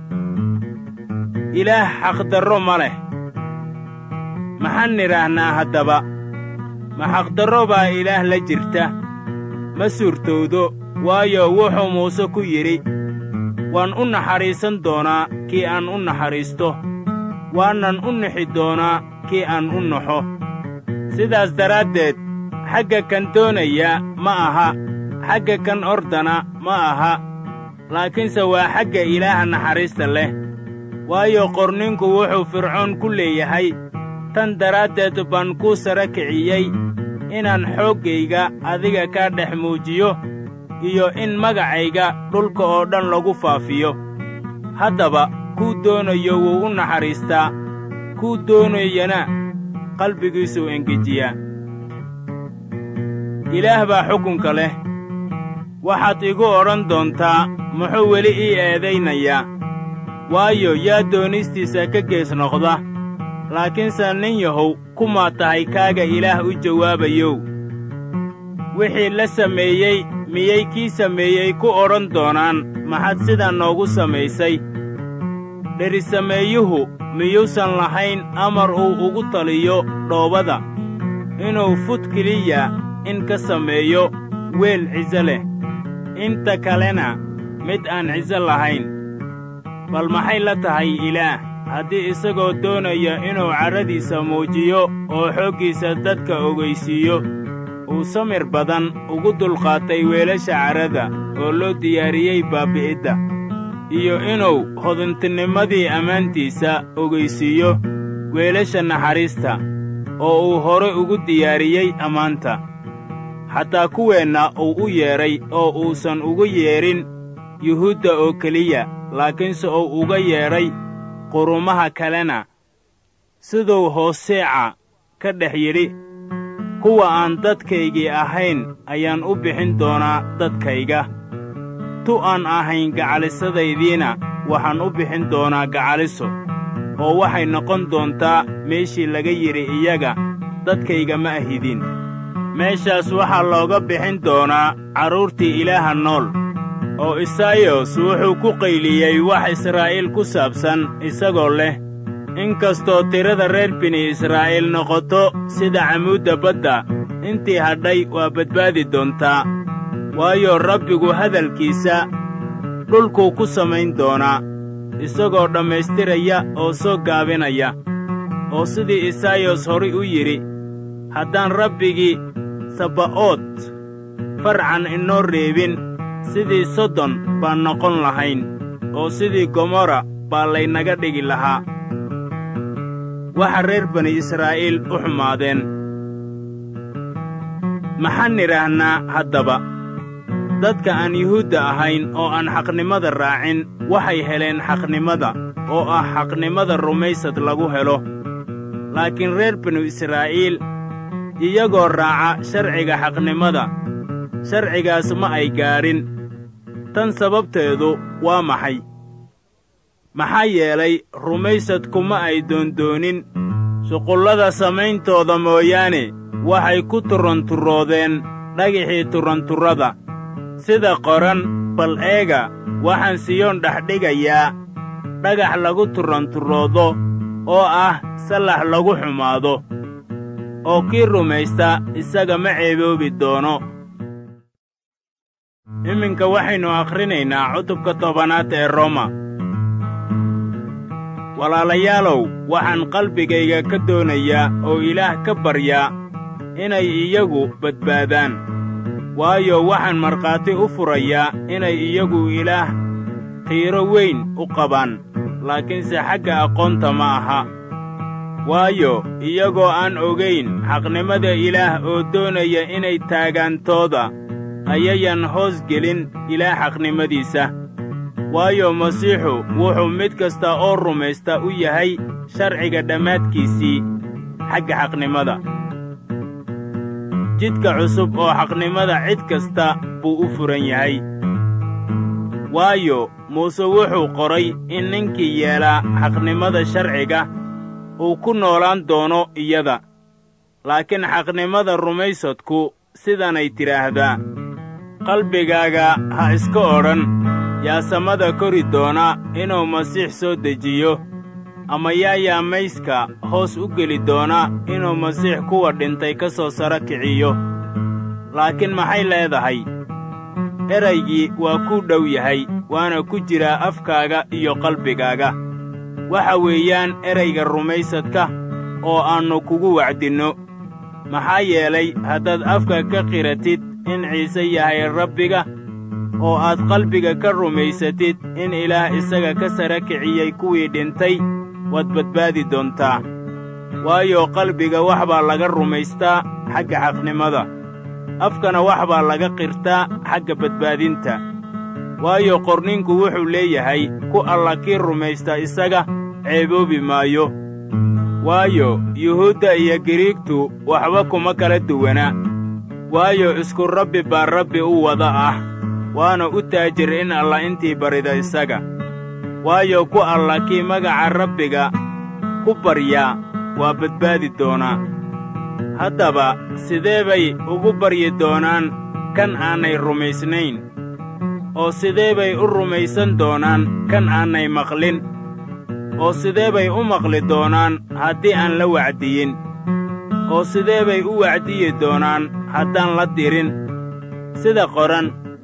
Ilaah xaqdarro ma leh. maxaan nidhaahnaa haddaba? ma xaqdarro baa Ilaah la jirta? ma suurtowdo, waayo wuxuu Muuse ku yidhi, waan u naxariisan doonaa kii aan u naxariisto, waanan u nixi doonaa kii aan u naxo. sidaas daraaddeed, xagga kan doonaya ma aha, xagga kan ordana ma aha, laakiinse waa xagga Ilaaha naxariista leh. waayo qorninku wuxuu Fircoon ku leeyahay, tan daraaddeed baan kuu sara kiciyey inaan xooggayga adiga kaa dhex muujiyo, iyo in magacayga dhulka oo dhan lagu faafiyo. haddaba kuu doonayo wuu u naxariistaa, kuu doonayana qalbigiisuu engejiyaa. Ilaah baa xukunka leh. waxaad igu odhan doontaa, muxuu weli ii eedaynayaa? waayo yaa doonistiisa ka gees noqda. laakiinse nin yahow, kumaa tahay kaaga Ilaah u jawaabayow? wixii la sameeyey miyay kii sameeyey ku odhan doonaan, maxaad sidaa noogu samaysay? dherisameeyuhu miyuusan lahayn amar uu ugu taliyo dhoobada inuu fud keliya in ka sameeyo weel ciise leh? inta kalena mid aan ciso lahayn. bal maxay la tahay ilaah haddii isagoo doonaya inuu carradiisa muujiyo oo xooggiisa dadka ogaysiiyo uu samir badan ugu dulqaatay weelasha carrada oo loo diyaariyey baabbi'idda, iyo inuu hodantinimadii ammaantiisa ogaysiiyo weelasha naxariista oo uu hore ugu diyaariyey ammaanta. xataa kuweenna uu u yeedhay oo uusan ugu yeedhin yuhuudda oo keliya, laakiinse uu uga yeedhay qurumaha kalena, siduu hooseeca ka dhex yidhi, kuwa aan dadkaygii ahayn ayaan u bixin doonaa dadkayga, tu aan ahayn gacalisadaydiina waxaan u bixin doonaa gacaliso, oo waxay noqon doontaa meeshii laga yidhi iyaga, dadkayga ma ahidin. meeshaas waxaa looga bixin doonaa carruurtii Ilaaha nool. oo isaayos wuxuu ku qayliyey wax Israa'iil ku saabsan isagoo leh, in kastoo tirada reer bini Israa'iil noqoto sida camuudda badda, intii hadhay waa badbaadi doontaa, waayo Rabbigu hadalkiisa dhulkuu ku samayn doonaa, isagoo dhammaystiraya oo soo gaabinaya. oo sidii isaayos horay u yidhi, haddaan Rabbigii Sabba'ood farcan inoo reebin, sidii Sodom baan noqon lahayn, oo sidii Gomorra baa laynaga dhigi lahaa. waxa reer bani Israa'iil u xumaadeen. maxaan nidhaahnaa haddaba? dadka aan yuhuudda ahayn oo aan xaqnimada raacin waxay heleen xaqnimada, oo ah xaqnimada rumaysad lagu helo. laakiin reer banu Israa'iil iyagoo raaca sharciga xaqnimada, sharcigaas ma ay gaadhin. tan sababteedu waa maxay? maxaa yeelay rumaysadku ma ay doondoonin shuqullada samayntooda mooyaane, waxay ku turanturoodeen dhagixii turanturrada. sida qoran, bal eega, waxaan Siyoon dhex dhigayaa dhagax lagu turanturoodo oo ah sallax lagu xumaado, oo kii rumaysta isaga ma ceeboobi doono. iminka waxaynu akhrinaynaa cutubka 10 ee Rooma. walaalayaalow, waxaan qalbigayga ka doonayaa oo Ilaah ka baryaa inay iyagu badbaadaan, waayo waxaan markhaati u furayaa inay iyagu Ilaah qiiro weyn u qabaan, laakiinse xagga aqoonta ma aha. waayo iyagoo aan ogayn xaqnimada Ilaah oo doonaya inay taagaantooda, ayayan hoos gelin Ilaah xaqnimadiisa. waayo Masiixu wuxuu mid kasta oo rumaysta u yahay sharciga dhammaadkiisii xagga xaqnimada. jidka cusub oo xaqnimada cid kasta buu u furan yahay. waayo Muuse wuxuu qoray in ninkii yeelaa xaqnimada sharciga uu ku noolaan doono iyada. laakiin xaqnimada rumaysadku sidanay tidhaahdaa, qalbigaaga ha iska odhan, yaa samada kori doona inuu Masiix soo dejiyo, ama yaa yaamayska hoos u geli doona inuu Masiix kuwa dhintay ka soo sara kiciyo. laakiin maxay leedahay? eraygii waa kuu dhow yahay, waana ku jiraa afkaaga iyo qalbigaaga. waxa weeyaan erayga rumaysadka oo aannu kugu wacdinno. maxaa yeelay haddaad afka ka qiratid in Ciise yahay Rabbiga, oo aad qalbiga ka rumaysatid in Ilaah isaga ka sara kiciyey kuwii dhintay, waad badbaadi doontaa. waayo qalbiga wax baa laga rumaystaa xagga xaqnimada, afkana wax baa laga qirtaa xagga badbaadinta. waayo qorninku wuxuu leeyahay, ku alla kii rumaysta isaga ceeboobi maayo. waayo yuhuudda iyo Giriigtu waxba kuma kala duwana, waayo isku Rabbi baa Rabbi u wada ah, waana u taajir in alla intii barida isaga. waayo ku alla kii magaca Rabbiga ku baryaa waa badbaadi doonaa. haddaba sidee bay ugu baryi doonaan kan aanay rumaysnayn? oo sidee bay u rumaysan doonaan kan aanay maqlin? oo sidee bay u maqli doonaan haddii aan la wacdiyin? oo sidee bay u wacdiyi doonaan haddaan la dirin? sida qoran,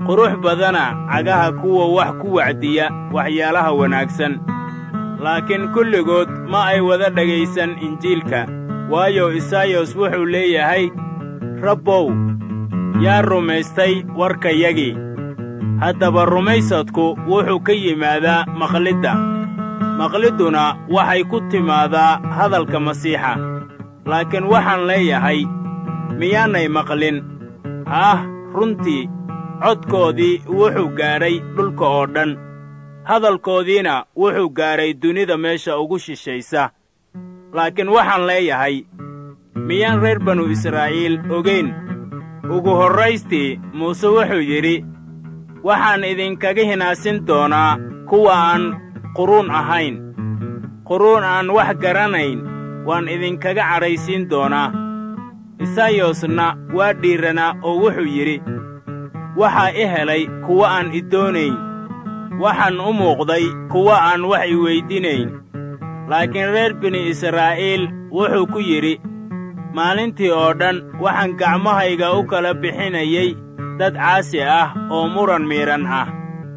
qurux badana cagaha kuwa wax ku wacdiya waxyaalaha wanaagsan. laakiin kulligood ma ay wada dhegaysan injiilka, waayo isaayos wuxuu leeyahay, rabbow, yaa rumaystay warkayagii. haddaba rumaysadku wuxuu ka yimaadaa maqlidda, maqlidduna waxay ku timaadaa hadalka Masiixa. laakiin waxaan leeyahay, miyaanay maqlin? haah, runtii codkoodii wuxuu gaadhay dhulka oo dhan, hadalkoodiina wuxuu gaadhay dunida meesha ugu shishaysa. laakiin waxaan leeyahay, miyaan reer banu Israa'iil ogayn? ugu horraystii muuse wuxuu yidhi, waxaan idinkaga hinaasin doonaa kuwa aan quruun ahayn, quruun aan wax garanayn waan idinkaga cadhaysiin doonaa. isaayosna waa dhiiranaa oo wuxuu yidhi, waxaa i helay kuwa aan i doonayn, waxaan u muuqday kuwa aan wax i weydinayn. laakiin reer bini Israa'iil wuxuu ku yidhi, maalintii oo dhan waxaan gacmahayga u kala bixinayay dad caasi ah oo muran miidhan ah.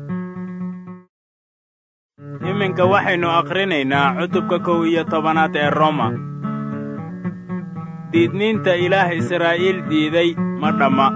iminka waxaynu akhrinaynaa cutubka 11 ee Roma. diidniinta ilaah Israa'iil diiday ma dhamma.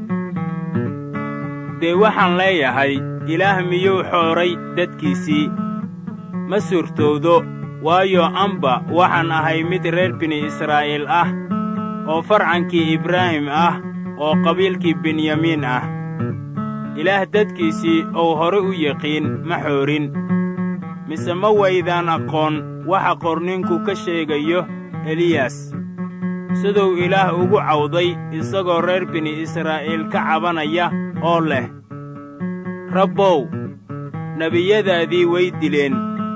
dee waxaan leeyahay, ilaah miyuu xooray dadkiisii? ma suurtowdo, waayo amba waxaan ahay mid reer bini Israa'iil ah, oo farcankii Ibraahim ah, oo qabiilkii Benyamiin ah. ilaah dadkiisii ou hore u yaqiin ma xoorin. mise ma waydaan aqoon waxa qorninku ka sheegayo Eliyas, siduu ilaah ugu cawday isagoo reer bini Israa'iil ka cabanaya oo leh, rabbow, nebiyadaadii way dileen,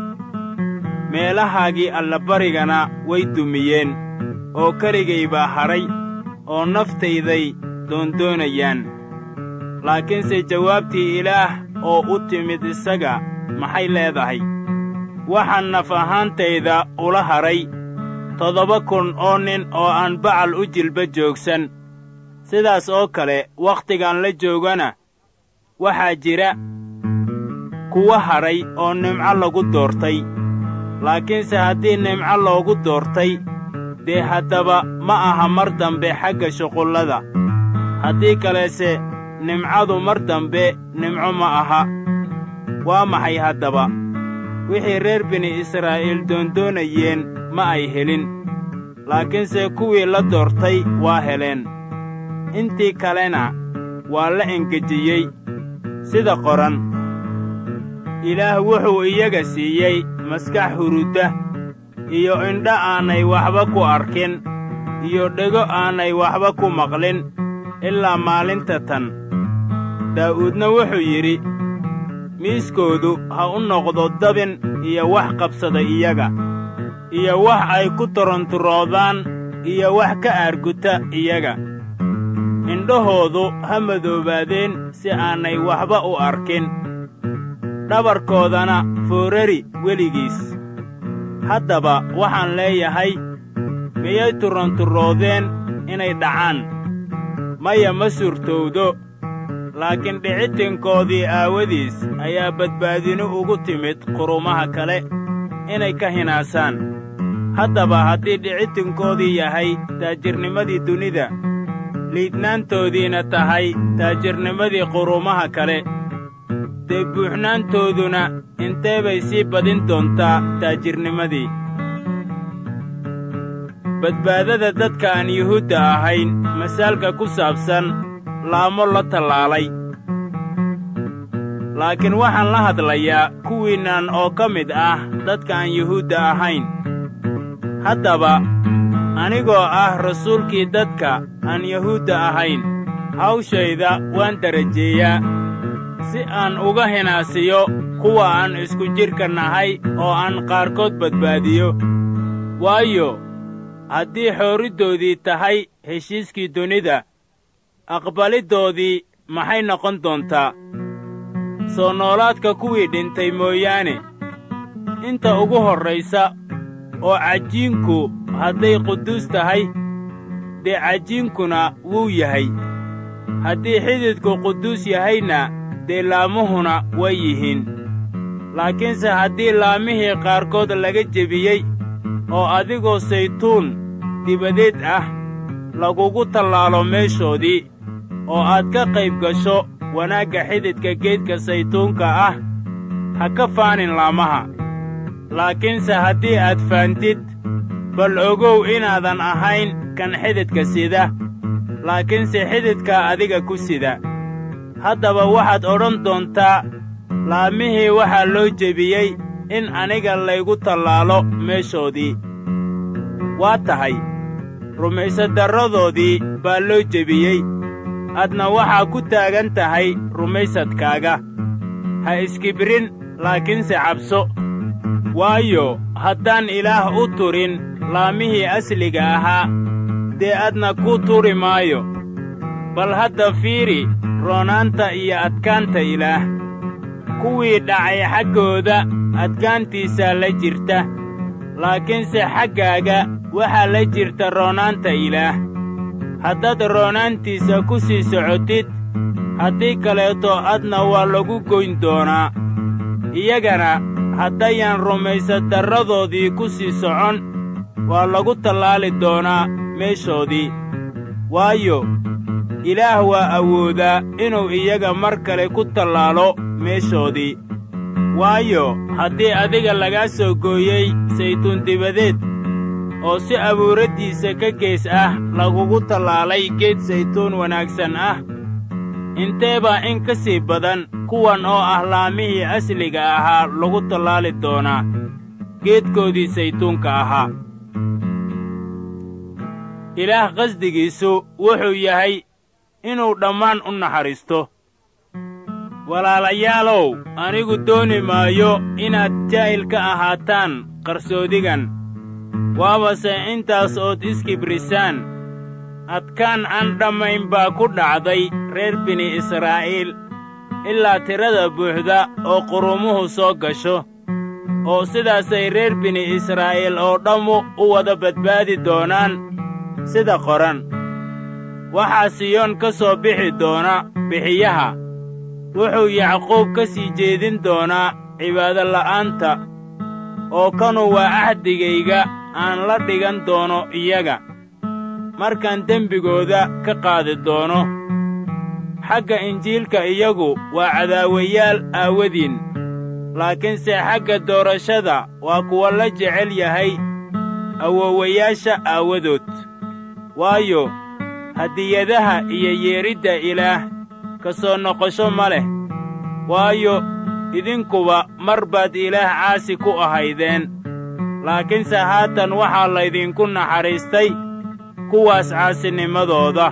meelahaagii allabarigana way dumiyeen, oo keligay baa hadhay oo naftayday doondoonayaan. laakiinse jawaabtii ilaah oo u timid isaga maxay leedahay? waxaan naf ahaantayda ula hadhay 7,000 oo nin oo aan Bacal u jilba joogsan. sidaas oo kale wakhtigan la joogana waxaa jira kuwa hadhay oo nimco lagu doortay. laakiinse haddii nimco loogu doortay, dee haddaba ma aha mar dambe xagga shuqullada. haddii kalese nimcadu mar dambe nimco ma aha. waa maxay haddaba? wixii reer bini Israa'iil doondoonayeen ma ay helin, laakiinse kuwii la doortay waa heleen. intii kalena waa la engejiyey, sida qoran, ilaah wuxuu iyaga siiyey maskax hurudda, iyo indho aanay waxba ku arkin, iyo dhego aanay waxba ku maqlin, ilaa maalinta tan. daa'uudna wuxuu yidhi, miiskoodu ha u noqdo dabin iyo wax qabsada iyaga, iyo wax ay ku toronturoodaan, iyo wax ka aarguta iyaga. indhahoodu ha madoobaadeen si aanay waxba u arkin, dhabarkoodana foorari weligiis. haddaba waxaan leeyahay, miyay turonturoodeen inay dhacaan? maya, ma suurtowdo. laakiin dhicitinkoodii aawadiis ayaa badbaadino ugu timid qurumaha kale inay ka hinaasaan. haddaba haddii dhicitinkoodii yahay taajirnimadii dunida, liidnaantoodiina tahay taajirnimadii qurumaha kale, dee buuxnaantooduna intee bay sii badin doontaa taajirnimadii? badbaadada dadka aan yuhuudda ahayn masaalka ku saabsan laamo la tallaalay. laakiin waxaan la hadlayaa kuwiinnan oo ka mid ah dadka aan yuhuudda ahayn. haddaba anigoo ah rasuulkii dadka aan yuhuudda ahayn, hawshayda waan darajeeyaa, si aan uga hinaasiyo kuwa aan isku jidhka nahay oo aan qaarkood badbaadiyo. waayo haddii xooriddoodii tahay heshiiskii dunida, aqbaliddoodii maxay noqon doontaa? soo noolaadka kuwii dhintay mooyaane. inta ugu horraysa oo cajiinku hadday quduus tahay, dee cajiinkuna wuu yahay. haddii xididku quduus yahayna dee laamuhuna way yihiin. laakiinse haddii laamihii qaarkood laga jebiyey oo adigoo saytuun dibadeed ah lagugu tallaalo meeshoodii oo aad ka qayb gasho wanaagga xididka geedka saytuunka ah, ha ka faanin laamaha. laakiinse haddii aad faantid, bal ogow inaadan ahayn kan xididka sida, laakiinse xididkaa adiga ku sida. haddaba waxaad odhan doontaa, laamihii waxaa loo jebiyey in aniga laygu tallaalo meeshoodii. waa tahay rumaysaddarradoodii baa loo jebiyey, adna waxaa ku taagan tahay rumaysadkaaga. ha iskibrin, laakiinse cabso. waayo haddaan Ilaah u turin laamihii asliga ahaa, dee adna kuu turi maayo. bal hadda fiiri roonaanta iyo adkaanta Ilaah. kuwii dhacay xaggooda adkaantiisaa la jirta, laakiinse xaggaaga waxaa la jirta roonaanta Ilaah. haddaad roonaantiisa ku sii socotid, haddii kaleeto adna waa lagu goyn doonaa. iyagana haddayaan rumaysaddarradoodii ku sii socon, waa lagu tallaali doonaa meeshoodii. waayo Ilaah waa awoodaa inuu iyaga mar kale ku tallaalo meeshoodii. waayo haddii adiga lagaa soo gooyey saytuun dibadeed oo si abuuraddiisa ka gees ah lagugu tallaalay geed saytuun wanaagsan ah, intee baa in ka sii badan kuwan oo ah laamihii asliga ahaa lagu tallaali doonaa geedkoodii saytuunka ahaa. Ilaah qasdigiisu wuxuu yahay inuu dhammaan u naxariisto. walaalayaalow, anigu dooni maayo inaad jaahil ka ahaataan qarsoodigan, waabase intaas ood iskibrisaan. adkaan aan dhammayn baa ku dhacday reer bini Israa'iil, ilaa tirada buuxda oo qurumuhu soo gasho, oo sidaasay reer bini Israa'iil oo dhammu u wada badbaadi doonaan, sida qoran. waxaa Siyoon ka soo bixi doona bixiyaha, wuxuu Yacquub ka sii jeedin doonaa cibaado la'aanta, oo kanu waa ahdigayga aan la dhigan doono iyaga, markaan dembigooda ka qaadi doono. xagga Injiilka iyagu waa cadaawayaal aawadiin, laakiinse xagga doorashada waa kuwa la jecel yahay awoowayaasha aawadood. waayo hadiyadaha iyo yeeridda Ilaah ka soo noqosho ma leh. waayo idinkuba mar baad Ilaah caasi ku ahaydeen, laakiinse haatan waxaa laydinku naxariistay kuwaas caasinimadooda.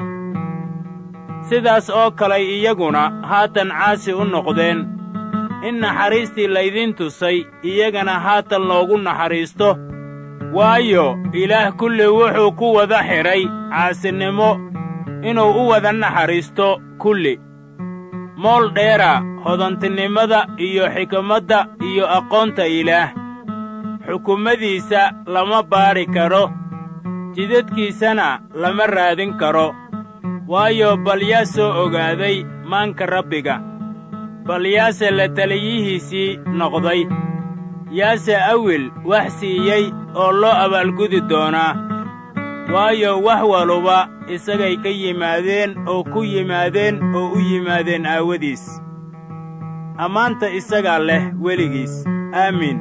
sidaas oo kalay iyaguna haatan caasi u noqdeen, in naxariistii laydin tusay iyagana haatan loogu naxariisto. waayo Ilaah kulli wuxuu ku wada xidhay caasinimo inuu u wada naxariisto kulli. mool dheera hodantinimada iyo xikmadda iyo aqoonta Ilaah. xukummadiisa lama baari karo, jidadkiisana lama raadin karo. waayo bal yaa soo ogaaday maanka Rabbiga? bal yaase la taliyihiisii noqday? yaase awil wax siiyey oo loo abaalgudi doonaa? waayo wax waluba isagay ka yimaadeen oo ku yimaadeen oo u yimaadeen aawadiis. ammaanta isagaa leh weligiis. aamiin.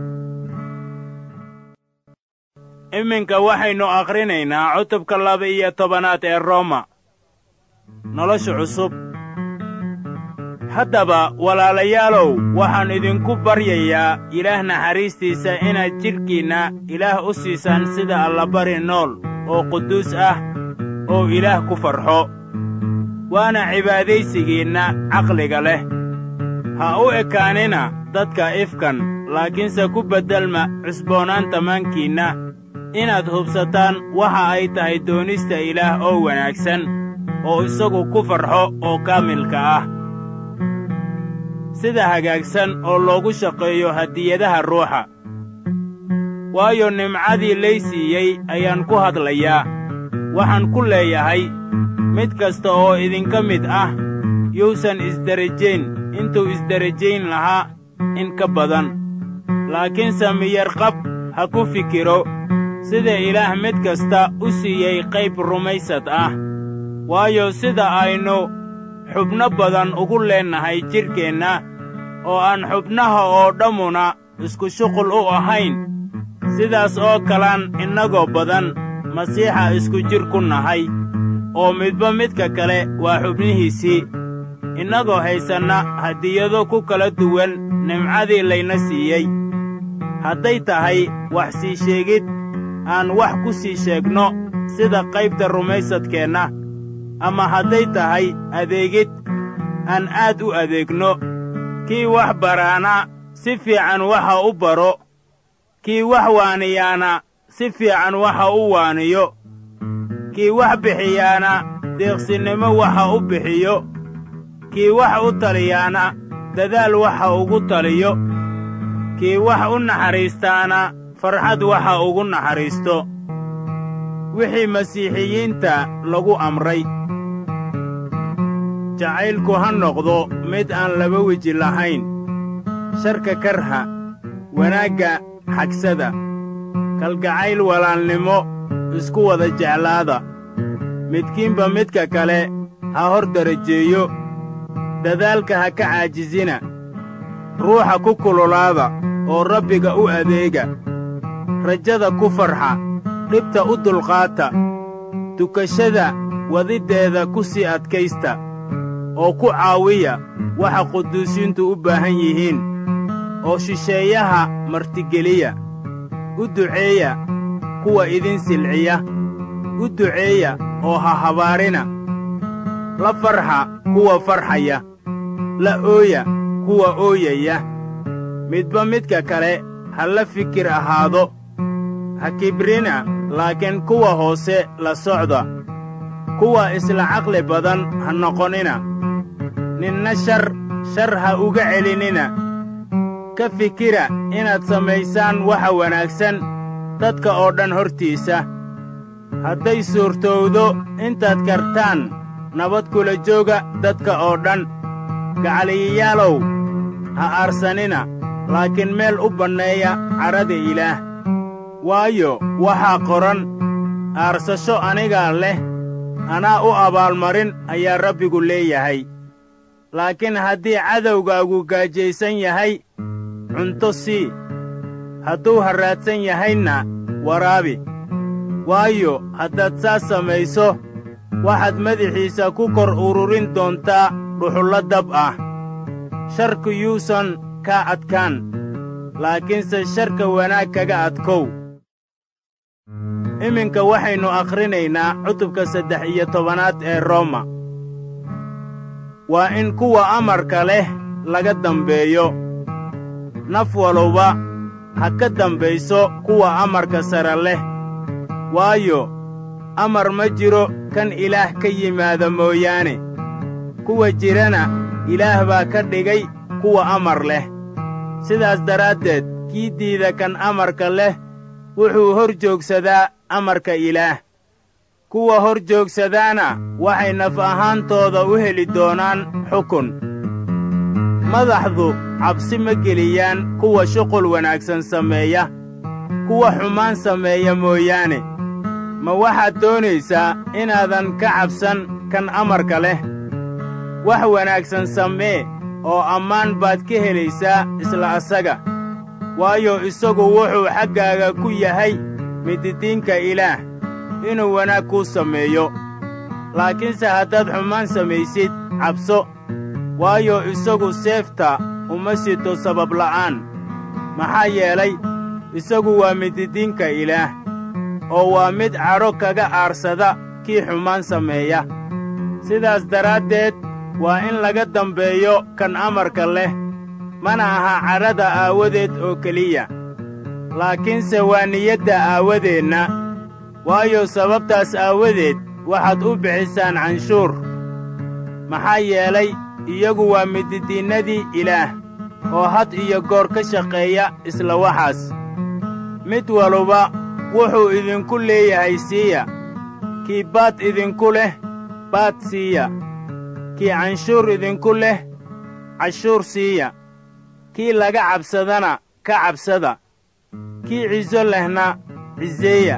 iminka waxaynu akhrinaynaa cutubka 12 ee Rooma. nolosha cusub. haddaba walaalayaalow, waxaan idinku baryayaa Ilaah naxariistiisa inaad jidhkiinna Ilaah u siisaan sida allabari nool oo quduus ah oo Ilaah ku farxo. waana cibaadaysigiinna caqliga leh. ha u ekaanina dadka ifkan, laakiinse ku beddelma cusboonaanta maankiinna, inaad hubsataan waxa ay tahay doonista Ilaah oo wanaagsan, oo isagu ku farxo oo kaamilka ah. sida hagaagsan oo loogu shaqeeyo hadiyadaha ruuxa. waayo nimcadii lay siiyey ayaan ku hadlayaa. waxaan ku leeyahay, mid kasta oo idinka mid ah yuusan isderajayn intuu isderajayn lahaa in ka badan, laakiinse miyarqab ha ku fikiro sida Ilaah mid kasta u siiyey qayb rumaysad ah. waayo sida aynu xubno badan ugu leennahay jidhkeenna oo aan xubnaha oo dhammuna isku shuqul u ahayn, sidaas oo kalaan innagoo badan Masiixa isku jir ku nahay, oo midba midka kale waa xubnihiisii, innagoo haysanna hadiyado ku kala duwan nimcadii layna siiyey. hadday tahay wax sii sheegid aan wax ku sii sheegno sida qaybta rumaysadkeenna, ama hadday tahay adeegid aan aad u adeegno, kii wax baraana si fiican waxa u baro, kii wax waaniyaana si fiican waxa u waaniyo, kii wax bixiyaana deeqsinnimo waxa u bixiyo, kii wax u taliyaana dadaal waxa ugu taliyo, kii wax u naxariistaana farxad waxa ugu naxariisto. wixii masiixiyiinta lagu amray. jacaylku ha noqdo mid aan laba weji lahayn, sharka karha, wanaagga xagsada, kalgacayl walaalnimo isku wada jeclaada, midkiinba midka kale ha hor darajeeyo, dadaalka ha ka caajisina, ruuxa ku kululaada oo Rabbiga u adeega, rajada ku farxa, dhibta u dulqaata, tukashada wadiddeeda ku sii adkaysta, oo ku caawiya waxa quduusiintu u baahan yihiin, oo shisheeyaha martigeliya, u duceeya kuwa idin silciya, u duceeya oo ha habaarina, la farxa kuwa farxaya, la ooya kuwa ooyaya, midba midka kale ha la fikir ahaado, ha kibrina, laakiin kuwa hoose la socda, kuwa isla caqli badan ha noqonina, ninna shar ha uga celinina, ka fikira inaad samaysaan waxa wanaagsan dadka oo dhan hortiisa. hadday suurtowdo intaad kartaan nabad kula jooga dadka oo dhan. gacaliyayaalow ha aarsanina, laakiin meel u banneeya carrada Ilaah, waayo waxaa qoran, aarsasho anigaa leh, anaa u abaalmarin ayaa Rabbigu leeyahay. laakiin haddii cadowgaagu gaajaysan yahay, cunto sii, hadduu harraadsan yahayna waraabi, waayo haddaad saas samayso waxaad madaxiisa ku kor ururin doontaa dhuxullo dab ah. sharku yuusan kaa adkaan, laakiinse sharka wanaag kaga adkow. iminka waxaynu akhrinaynaa cutubka 13 ee Rooma. waa in kuwa amarka leh laga dambeeyo. naf walowba ha ka dambayso kuwa amarka sare leh, waayo amar ma jiro kan Ilaah ka yimaada mooyaane, kuwa jirana Ilaah baa ka dhigay kuwa amar leh. sidaas daraaddeed kii diida kan amarka leh wuxuu hor joogsadaa amarka Ilaah. kuwa hor joogsadaana waxay naf ahaantooda u heli doonaan xukun. madaxdu cabsi ma geliyaan kuwa shuqul wanaagsan sameeya, kuwa xumaan sameeya mooyaane. ma waxaad doonaysaa inaadan ka cabsan kan amarka leh? wax wanaagsan samee oo ammaan baad ka helaysaa isla asaga, waayo isagu wuxuu xaggaaga ku yahay mididiinka Ilaah inuu wanaag kuu sameeyo. laakiinse haddaad xumaan samaysid, cabso, waayo isagu seefta uma sito sabab la'aan. maxaa yeelay isagu waa mididiinka Ilaah, oo waa mid cadho kaga aarsada kii xumaan sameeya. sidaas daraaddeed waa in laga dambeeyo kan amarka leh, mana aha cadhada aawadeed oo keliya, laakiinse waa niyadda aawadeenna, waayo sababtaas aawadeed waxaad u bixisaan canshuur. maxaa yeelay iyagu waa mididiinnadii Ilaah, oo had iyo goor ka shaqeeya isla waxaas. mid waluba wuxuu idinku leeyahay siiya, kii baad idinku leh baad siiya, kii canshuur idinku leh cashuur siiya, kii laga cabsadana ka cabsada, kii ciso lehna ciseeya.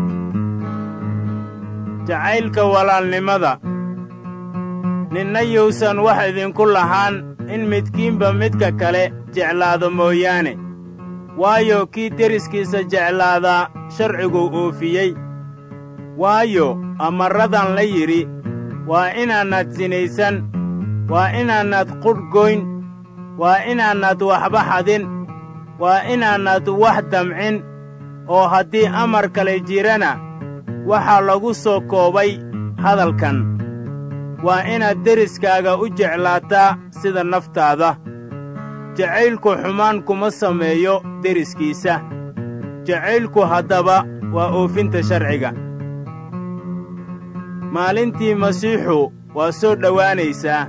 jacaylka walaalnimada. ninna yuusan wax idinku lahaan in midkiinba midka kale jeclaado mooyaane, waayo kii deriskiisa jeclaadaa sharciguu oofiyey. waayo amarradan la yidhi, waa inaanad sinaysan, waa inaanad qudh goyn, waa inaanad waxba xadin, waa inaanad wax damcin, oo haddii amar kale jirana waxaa lagu soo koobay hadalkan: waa inaad deriskaaga u jeclaataa sida naftaada. jacaylku xumaan kuma sameeyo deriskiisa. jacaylku haddaba waa oofinta sharciga. maalintii masiixu waa soo dhowaanaysaa,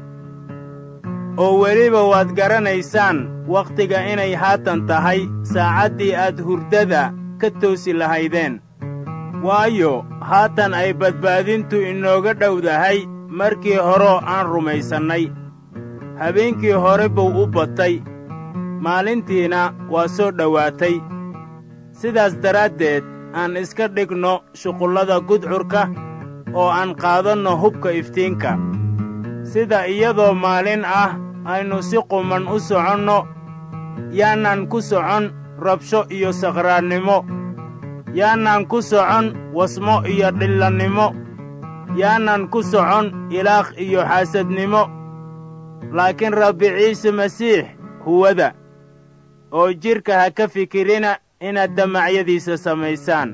oo weliba waad garanaysaan wakhtiga inay haatan tahay saacaddii aad hurdada ka toosi lahaydeen. waayo haatan ay badbaadintu inooga dhowdahay markii horoo aan rumaysannay. habeenkii hore buu u batay, maalintiina waa soo dhowaatay. sidaas daraaddeed aan iska dhigno shuqullada gudcurka oo aan qaadanno hubka iftiinka. sida iyadoo maalin ah aynu si quman u soconno, yaanaan ku socon rabsho iyo sakhraannimo, yaanaan ku socon wasmo iyo dhillannimo, yaanaan ku socon ilaaq iyo xaasadnimo, laakiin Rabbi Ciise Masiix huwada, oo jidhka ha ka fikirina inaad damacyadiisa samaysaan.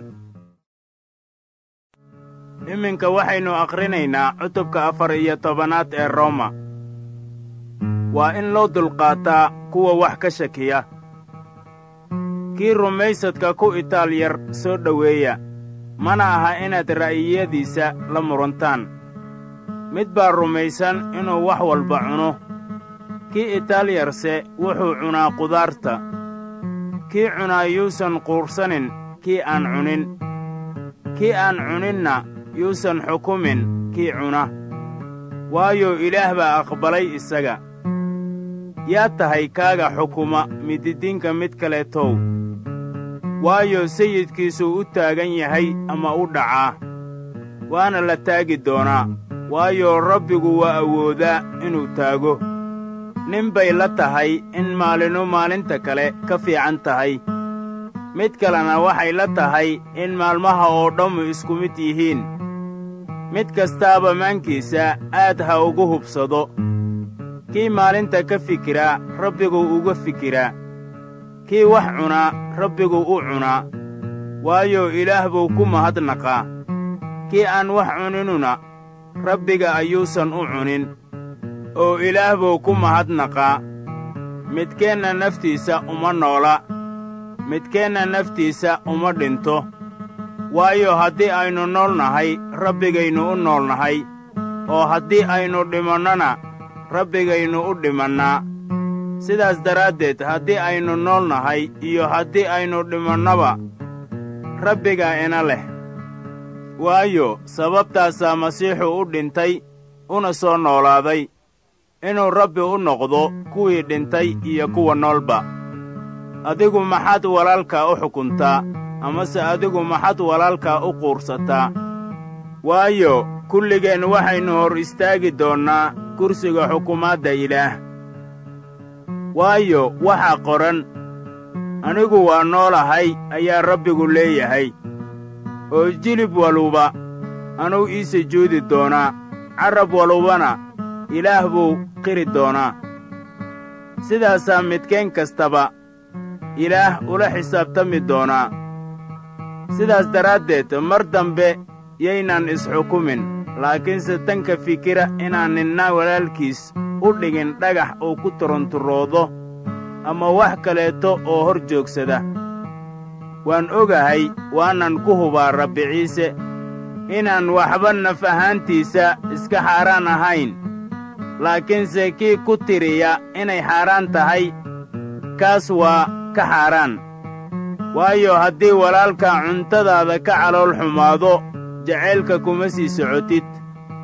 iminka waxaynu akhrinaynaa cutubka 14 ee Rooma. waa in loo dulqaataa kuwa wax ka shakiya. kii rumaysadka ku itaal yar soo dhoweeya, mana aha inaad ra'yiyadiisa la murantaan. mid baa rumaysan inuu wax walba cuno, kii itaal yarse wuxuu cunaa qudaarta. kii cunaa yuusan quursanin kii aan cunin, kii aan cuninna yuusan xukumin kii cuna, waayo Ilaah baa aqbalay isaga. yaa tahay kaaga xukuma mididiinka mid kaleetow, waayo sayidkiisuu u taagan yahay ama u dhacaa, waana la taagi doonaa, waayo Rabbigu waa awoodaa inuu taago. nin bay la tahay in maalinu maalinta kale ka fiican tahay, mid kalena waxay la tahay in maalmaha oo dhammu isku mid yihiin. mid kastaaba maankiisa aad ha ugu hubsado. kii maalinta ka fikiraa Rabbiguu uga fikiraa, kii wax cunaa Rabbiguu u cunaa, waayo Ilaah buu ku mahadnaqaa. kii aan wax cuninuna Rabbiga ayuusan u cunin, oo Ilaah buu ku mahadnaqaa. midkeenna naftiisa uma noola, midkeenna naftiisa uma dhinto. waayo haddii aynu nool nahay Rabbigaynu u nool nahay, oo haddii aynu dhimannona Rabbigaynu u dhimannaa. sidaas daraaddeed haddii aynu nool nahay iyo haddii aynu dhimannaba, Rabbigaa ina leh. waayo sababtaasaa Masiixu u dhintay una soo noolaaday, inuu Rabbi u noqdo kuwii dhintay iyo kuwa noolba. adigu maxaad walaalkaa u xukuntaa, amase adigu maxaad walaalkaa u quursataa? waayo kulligeen waxaynu hor istaagi doonnaa kursiga xukumaadda Ilaah. waayo waxaa qoran: anigu waa noolahay ayaa Rabbigu leeyahay, oo jilib waluba anuu ii sujuudi doonaa, carrab walubana Ilaah buu qiri doonaa. sidaasaa midkeen kastaba Ilaah ula xisaabtami doonaa. sidaas daraaddeed mar dambe yaynaan isxukumin, laakiinse tan ka fikira inaan ninna walaalkiis u dhigin dhagax uu ku turunturoodo ama wax kaleeto oo hor joogsada. waan ogahay waanan ku hubaa Rabbi Ciise inaan waxba naf ahaantiisa iska xaaraan ahayn, laakiinse kii ku tiriya inay xaaraan tahay, kaas waa ka xaaraan. waayo haddii walaalkaa cuntadaada ka calool xumaado, jacaylka kuma sii socotid.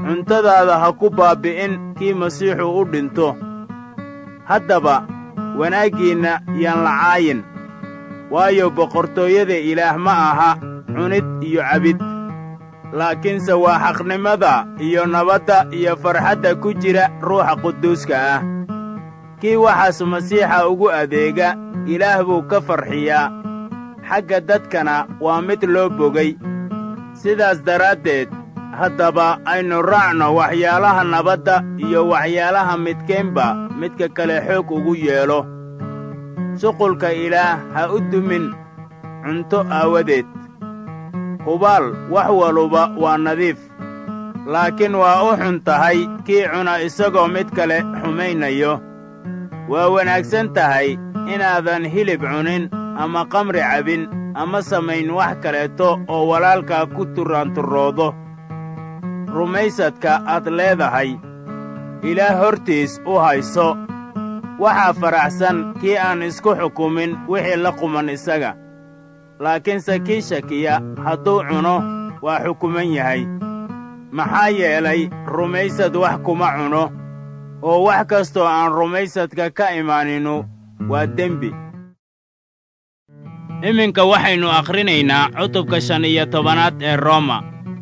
cuntadaada ha ku baabbi'in kii masiixu u dhinto. haddaba wanaaggiinna yaan la caayin, waayo boqortooyada ilaah ma aha cunid iyo cabid, laakiinse waa xaqnimada iyo nabadda iyo farxadda ku jira Ruuxa Quduuska ah. kii waxaas masiixa ugu adeega Ilaah buu ka farxiyaa, xagga dadkana waa mid loo bogay. sidaas daraaddeed haddaba aynu raacno waxyaalaha nabadda iyo waxyaalaha midkeenba midka kale xoog ugu yeelo. shuqulka Ilaah ha u dumin cunto aawadeed. hubaal wax waluba waa nadiif, laakiin waa u xun tahay kii cuna isagoo mid kale xumaynayo. waa wanaagsan tahay inaadan hilib cunin ama qamri cabin ama samayn wax kaleeto oo walaalkaa ku turraanturroodo. rumaysadka aad leedahay Ilaah hortiis u hayso. waxaa faraxsan kii aan isku xukumin wixii la quman isaga, laakiinse kii shakiya hadduu cuno waa xukuman yahay. maxaa yeelay rumaysad wax kuma cuno, oo wax kastoo aan rumaysadka ka imaaninu waa dembi. iminka waxaynu akhrinaynaa cutubka 15 ee Rooma.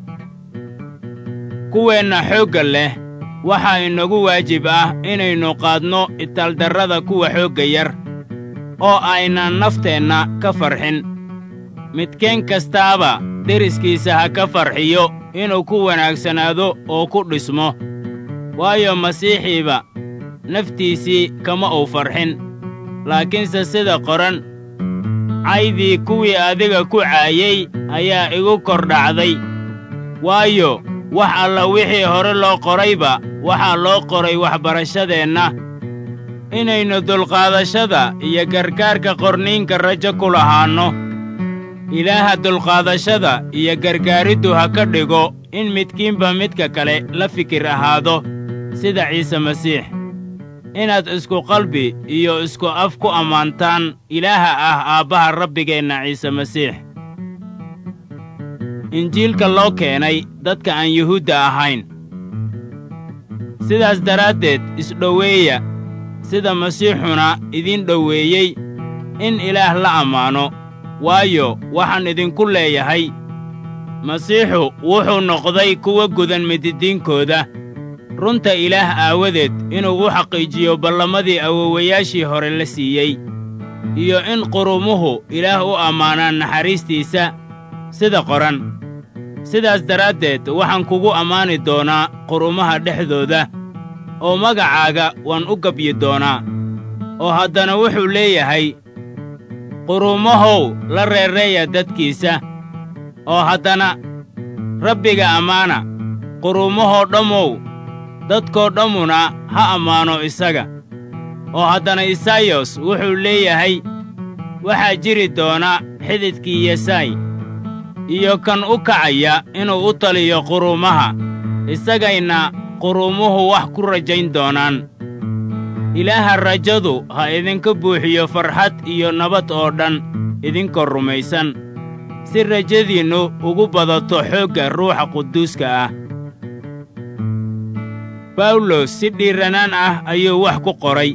kuweenna xoogga leh waxaa inagu waajib ah inaynu qaadno itaaldarrada kuwa xoogga yar, oo aynan nafteenna ka farxin. midkeen kastaaba deriskiisa ha ka farxiyo inuu ku wanaagsanaado oo ku dhismo, waayo masiixiiba naftiisii kama uu farxin, laakiinse sida qoran, caydii kuwii adiga ku caayey ayaa igu kor dhacday. waayo wax alla wixii hore loo qorayba waxaa loo qoray waxbarashadeenna, inaynu dulqaadashada iyo gargaarka qorniinka rajo ku lahaanno. Ilaaha dulqaadashada iyo gargaariddu ha ka dhigo in midkiinba midka kale la fikir ahaado sida Ciise Masiix, inaad isku qalbi iyo isku af ku ammaantaan Ilaaha ah Aabbaha Rabbigeenna Ciise Masiix. injiilka loo keenay dadka aan Yuhuudda ahayn. sidaas daraaddeed isdhoweeya, sida Masiixuna idin dhoweeyey, in Ilaah la ammaano. waayo waxaan idinku leeyahay, Masiixu wuxuu noqday kuwa gudan mididiinkooda, runta Ilaah aawadeed inuu u xaqiijiyo ballamadii awowayaashii hore la siiyey, iyo in qurumuhu Ilaah u ammaanaan naxariistiisa, sida qoran. sidaas daraaddeed waxaan kugu ammaani doonaa qurumaha dhexdooda, oo magacaaga waan u gabyi doonaa. oo haddana wuxuu leeyahay, qurumahow la reereeya dadkiisa. oo haddana Rabbiga ammaana. qurumahoo dhammow, dadkoo dhammuna ha ammaano isaga. oo haddana Isaayos wuxuu leeyahay, waxaa jiri doona xididkii Yesaay, iyo kan u kacaya inuu u taliyo qurumaha, isagayna qurumuhu wax ku rajayn doonaan. Ilaaha rajadu ha idinka buuxiyo farxad iyo nabad oo dhan idinkoo rumaysan, si rajadiinnu ugu badato xoogga Ruuxa Quduuska ah. Bawlos si dhiiranaan ah ayuu wax ku qoray.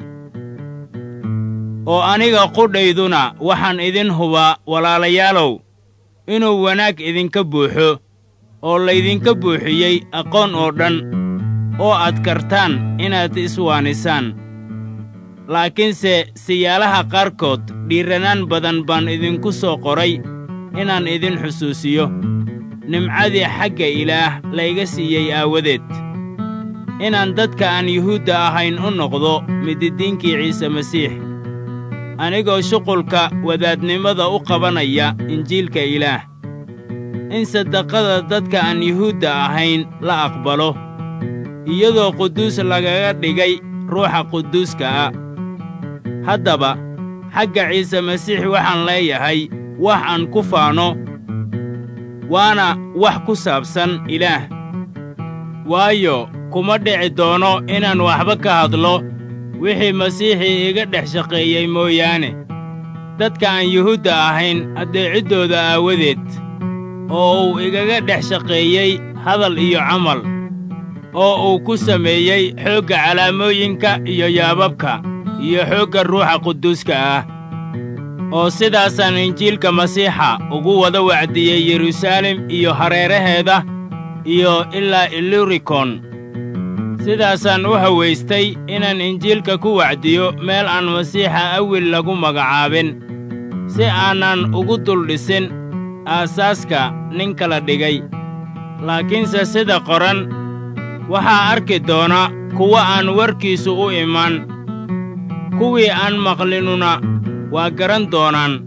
oo aniga qudhayduna waxaan idin hubaa walaalayaalow, inuu wanaag idinka buuxo, oo laydinka buuxiyey aqoon oo dhan, oo aad kartaan inaad iswaanisaan. laakiinse siyaalaha qaarkood dhiiranaan badan baan idinku soo qoray inaan idin xusuusiyo, nimcadii xagga Ilaah layga siiyey aawadeed, inaan dadka aan Yuhuudda ahayn u noqdo mididiinkii Ciise Masiix, anigoo shuqulka wadaadnimada u qabanaya injiilka Ilaah, in sadaqada dadka aan Yuhuudda ahayn la aqbalo, iyadoo quduus lagaga dhigay Ruuxa Quduuska ah. haddaba xagga Ciise Masiix waxaan leeyahay wax aan ku faano, waana wax ku saabsan Ilaah. waayo kuma dhici doono inaan waxba ka hadlo wixii Masiixii iga dhex shaqeeyey mooyaane, dadka aan Yuhuudda ahayn addeeciddooda aawadeed, oo uu igaga dhex shaqeeyey hadal iyo camal. oo uu ku sameeyey xoogga calaamooyinka iyo yaababka iyo xoogga Ruuxa Quduuska ah. oo sidaasaan Injiilka Masiixa ugu wada wacdiyey Yeruusaalem iyo hareeraheeda iyo ilaa Illyrikon. sidaasaan u hawaystay inaan Injiilka ku wacdiyo meel aan Masiixa awil lagu magacaabin, si aanan ugu dul dhisin aasaaska nin kala dhigay. laakiinse sida qoran, waxaa arki doona kuwa aan warkiisu u iman, kuwii aan maqlinuna waa garan doonaan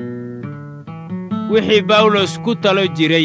wixii Bawlos ku talo jiray.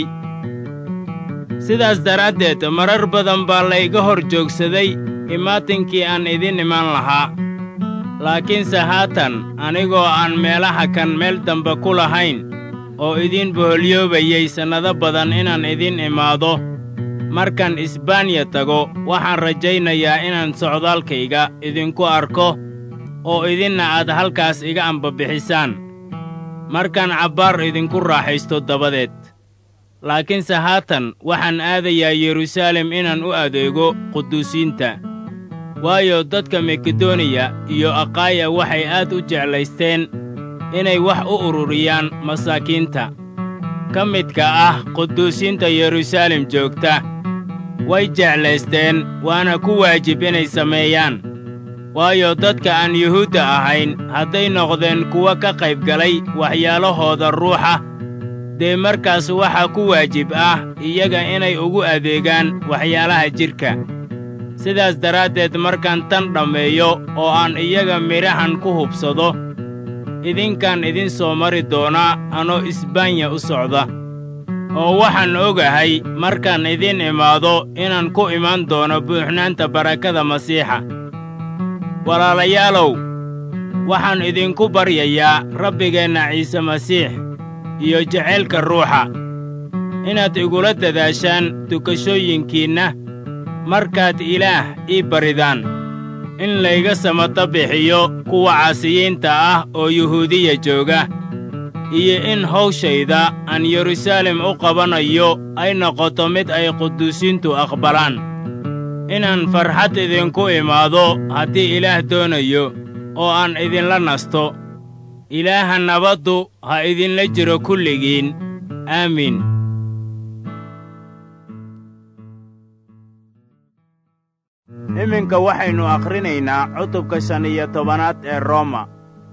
sidaas daraaddeed marar badan baa layga hor joogsaday imaatinkii aan idin iman lahaa. laakiinse haatan anigoo aan meelaha kan meel dambe ku lahayn oo idin boholiyoobayey sannado badan inaan idin imaado, markaan Isbaaniya tago waxaan rajaynayaa inaan socdaalkayga idinku arko oo idinna aad halkaas iga ambabixisaan, markaan cabbaar idinku raaxaysto dabadeed. laakiinse haatan waxaan aadayaa Yeruusaalem inaan u adeego quduusiinta, waayo dadka Makedoniya iyo Aqaaya waxay aad u jeclaysteen inay wax u ururiyaan masaakiinta ka midka ah quduusiinta Yeruusaalem joogta. way jeclaysteen, waana ku waajib inay sameeyaan, waayo dadka aan Yuhuudda ahayn hadday noqdeen kuwa ka qayb galay waxyaalahooda ruuxa, dee markaas waxaa ku waajib ah iyaga inay ugu adeegaan waxyaalaha jidhka. sidaas daraaddeed markaan tan dhammeeyo oo aan iyaga midhahan ku hubsado, idinkaan idin soo mari doonaa anoo Isbaanya u socda. oo waxaan ogahay markaan idin imaado inaan ku iman doono buuxnaanta barakada Masiixa. walaalayaalow, waxaan idinku baryayaa Rabbigeenna Ciise Masiix iyo jacaylka Ruuxa, inaad igula dadaashaan tukashooyinkiinna markaad Ilaah ii baridaan, in layga samata bixiyo kuwa caasiyiinta ah oo Yuhuudiya jooga, iyo in hawshayda aan Yeruusaalem u qabanayo ay noqoto mid ay quduusiintu aqbalaan, inaan farxad idinku imaado haddii Ilaah doonayo, oo aan idinla nasto. Ilaaha nabaddu ha idinla jiro kulligiin. aamiin. iminka waxaynu akhrinaynaa cutubka 15 ee Rooma.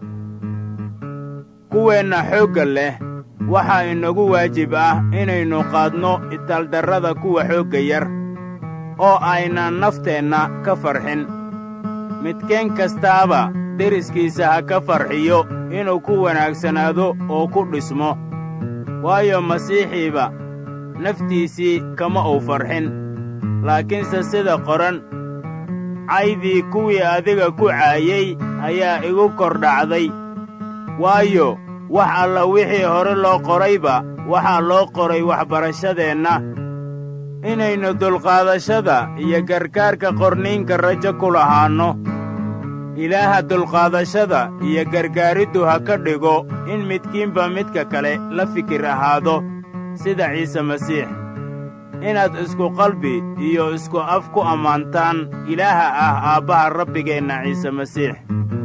kuweenna xoogga leh waxaa inagu waajib ah inaynu qaadno itaaldarrada kuwa xoogga yar, oo aynan nafteenna ka farxin. midkeen kastaaba deriskiisa ha ka farxiyo inuu ku wanaagsanaado oo ku dhismo, waayo Masiixiiba naftiisii kama uu farxin. laakiinse sida qoran, caydii kuwii adiga ku caayey ayaa igu kor dhacday, waayo wax alla wixii hore loo qorayba waxaa loo qoray waxbarashadeenna, inaynu dulqaadashada iyo gargaarka qorniinka rajo ku lahaanno. Ilaaha dulqaadashada iyo gargaariddu ha ka dhigo in midkiinba midka kale la fikir ahaado sida Ciise Masiix, inaad isku qalbi iyo isku af ku ammaantaan Ilaaha ah Aabbaha Rabbigeenna Ciise Masiix.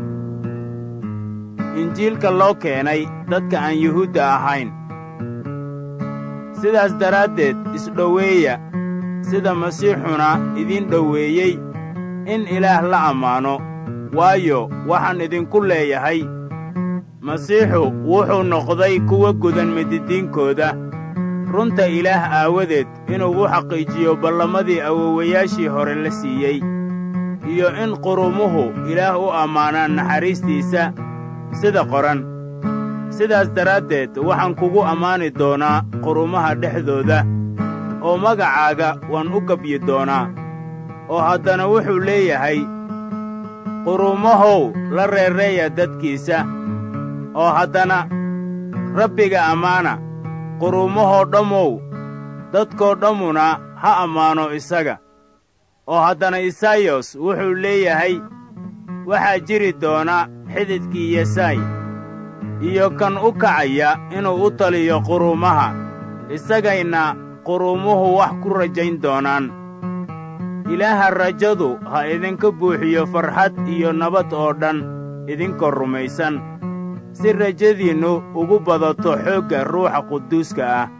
Injiilka loo keenay dadka aan Yuhuudda ahayn. sidaas daraaddeed isdhoweeya, sida Masiixuna idin dhoweeyey, in Ilaah la ammaano. waayo waxaan idinku leeyahay, Masiixu wuxuu noqday kuwa gudan mididiinkooda, runta Ilaah aawadeed inuu u xaqiijiyo ballamadii awowayaashii hore la siiyey, iyo in qurumuhu Ilaah u ammaanaan naxariistiisa sida qoran. sidaas daraaddeed waxaan kugu ammaani doonaa qurumaha dhexdooda, oo magacaaga waan u gabyi doonaa. oo haddana wuxuu leeyahay, qurumahow la reereeya dadkiisa. oo haddana Rabbiga ammaana, qurumahoo dhammow, dadkoo dhammuna ha ammaano isaga. oo haddana Isaayos wuxuu leeyahay, waxaa jiri doona xididkii Yesaay, iyo kan u kacaya inuu u taliyo qurumaha, isagayna qurumuhu wax ku rajayn doonaan. ilaaha rajadu ha idinka buuxiyo farxad iyo nabad oo dhan idinkoo rumaysan, si rajadiinnu ugu badato xoogga Ruuxa Quduuska ah.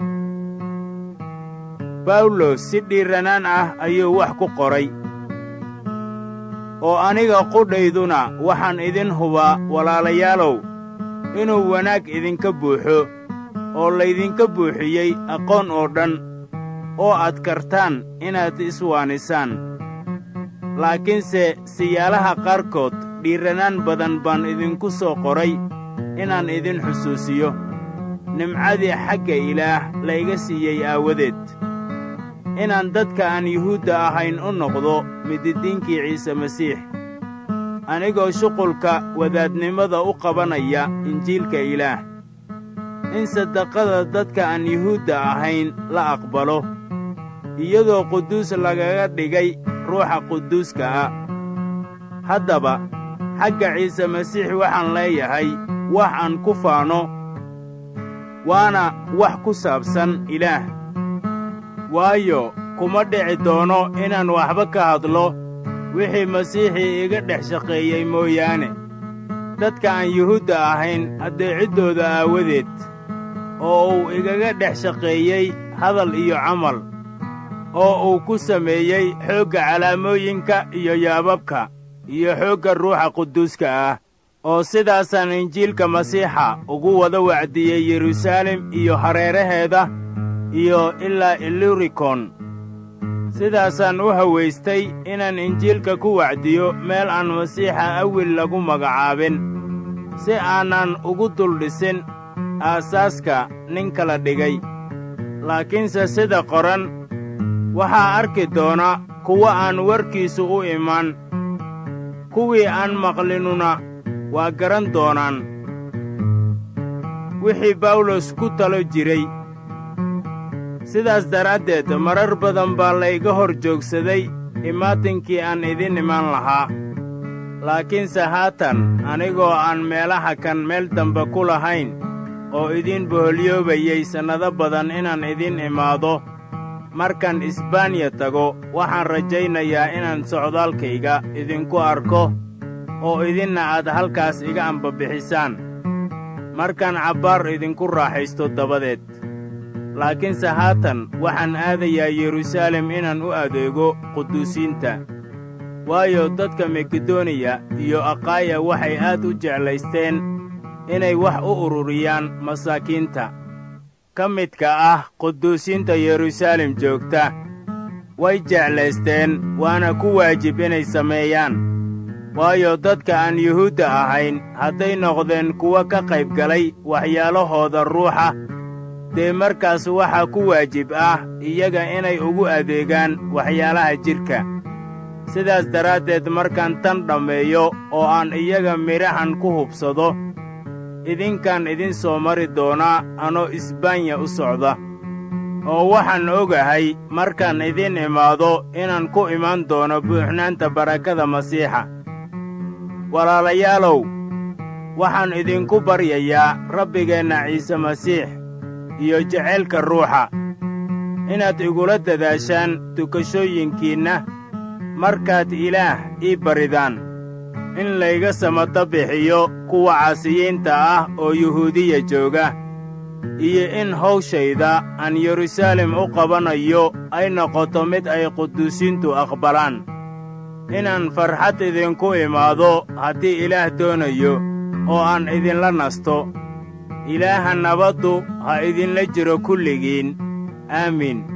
bawlos si dhiiranaan ah ayuu wax ku qoray, oo aniga qudhayduna waxaan idin hubaa walaalayaalow inuu wanaag idinka buuxo, oo laydinka buuxiyey aqoon oo dhan, oo aad kartaan inaad iswaanisaan. laakiinse siyaalaha qaarkood dhiiranaan badan baan idinku soo qoray inaan idin xusuusiyo nimcadii xagga Ilaah layga siiyey aawadeed, inaan dadka aan Yuhuudda ahayn u noqdo mididiinkii Ciise Masiix, anigoo shuqulka wadaadnimada u qabanaya Injiilka Ilaah, in sadaqada dadka aan Yuhuudda ahayn la aqbalo, iyadoo quduus lagaga dhigay Ruuxa Quduuska ah. haddaba xagga Ciise Masiix waxaan leeyahay wax aan ku faano, waana wax ku saabsan Ilaah. waayo kuma dhici doono inaan waxba ka hadlo wixii Masiixii iga dhex shaqeeyey mooyaane, dadka aan Yuhuudda ahayn addeeciddooda aawadeed, oo uu igaga dhex shaqeeyey hadal iyo camal, oo uu ku sameeyey xoogga calaamooyinka iyo yaababka iyo xoogga Ruuxa Quduuska ah, oo sidaasaan Injiilka Masiixa ugu wada wacdiyey Yeruusaalem iyo hareeraheeda iyo ilaa Illyrikon. sidaasaan u hawaystay inaan Injiilka ku wacdiyo meel aan Masiixa awil lagu magacaabin, si aanan ugu duldhisin aasaaska nin kala dhigay. laakiinse sida qoran, waxaa arki doona kuwa aan warkiisu u iman, kuwii aan maqlinuna waa garan doonaan wixii bawlos ku talo jiray. sidaas daraaddeed marar badan baa layga hor joogsaday imaatinkii aan idin iman lahaa. laakiinse haatan anigoo aan meelaha kan meel dambe ku lahayn, oo idin boholyoobayey sannado badan inaan idin imaado, markaan Isbaaniya tago waxaan rajaynayaa inaan socdaalkayga idinku arko, oo idinna aad halkaas iga ambabixisaan, markaan cabbaar idinku raaxaysto dabadeed. laakiinse haatan waxaan aadayaa Yeruusaalem inaan u adeego quduusiinta, waayo dadka Makedoniya iyo Aqaaya waxay aad u jeclaysteen inay wax u ururiyaan masaakiinta ka midka ah quduusiinta Yeruusaalem joogta. way jeclaysteen, waana ku waajib inay sameeyaan, waayo dadka aan Yuhuudda ahayn hadday noqdeen kuwa ka qayb galay waxyaalahooda ruuxa, dee markaas waxaa ku waajib ah iyaga inay ugu adeegaan waxyaalaha jidhka. sidaas daraaddeed markaan tan dhammeeyo oo aan iyaga midhahan ku hubsado, idinkaan idin soo mari doonaa anoo Isbaanya u socda, oo waxaan ogahay markaan idin imaado inaan ku iman doono buuxnaanta barakada Masiixa. walaalayaalow, waxaan idinku baryayaa Rabbigeenna Ciise Masiix iyo jacaylka Ruuxa, inaad igula dadaashaan tukashooyinkiinna markaad Ilaah ii baridaan, in layga samata bixiyo kuwa caasiyiinta ah oo Yuhuudiya jooga, iyo in hawshayda aan Yeruusaalem u qabanayo ay noqoto mid ay quduusiintu aqbalaan, inaan farxad idinku imaado haddii Ilaah doonayo, oo aan idinla nasto. Ilaaha nabaddu ha idinla jiro kulligiin. aamiin.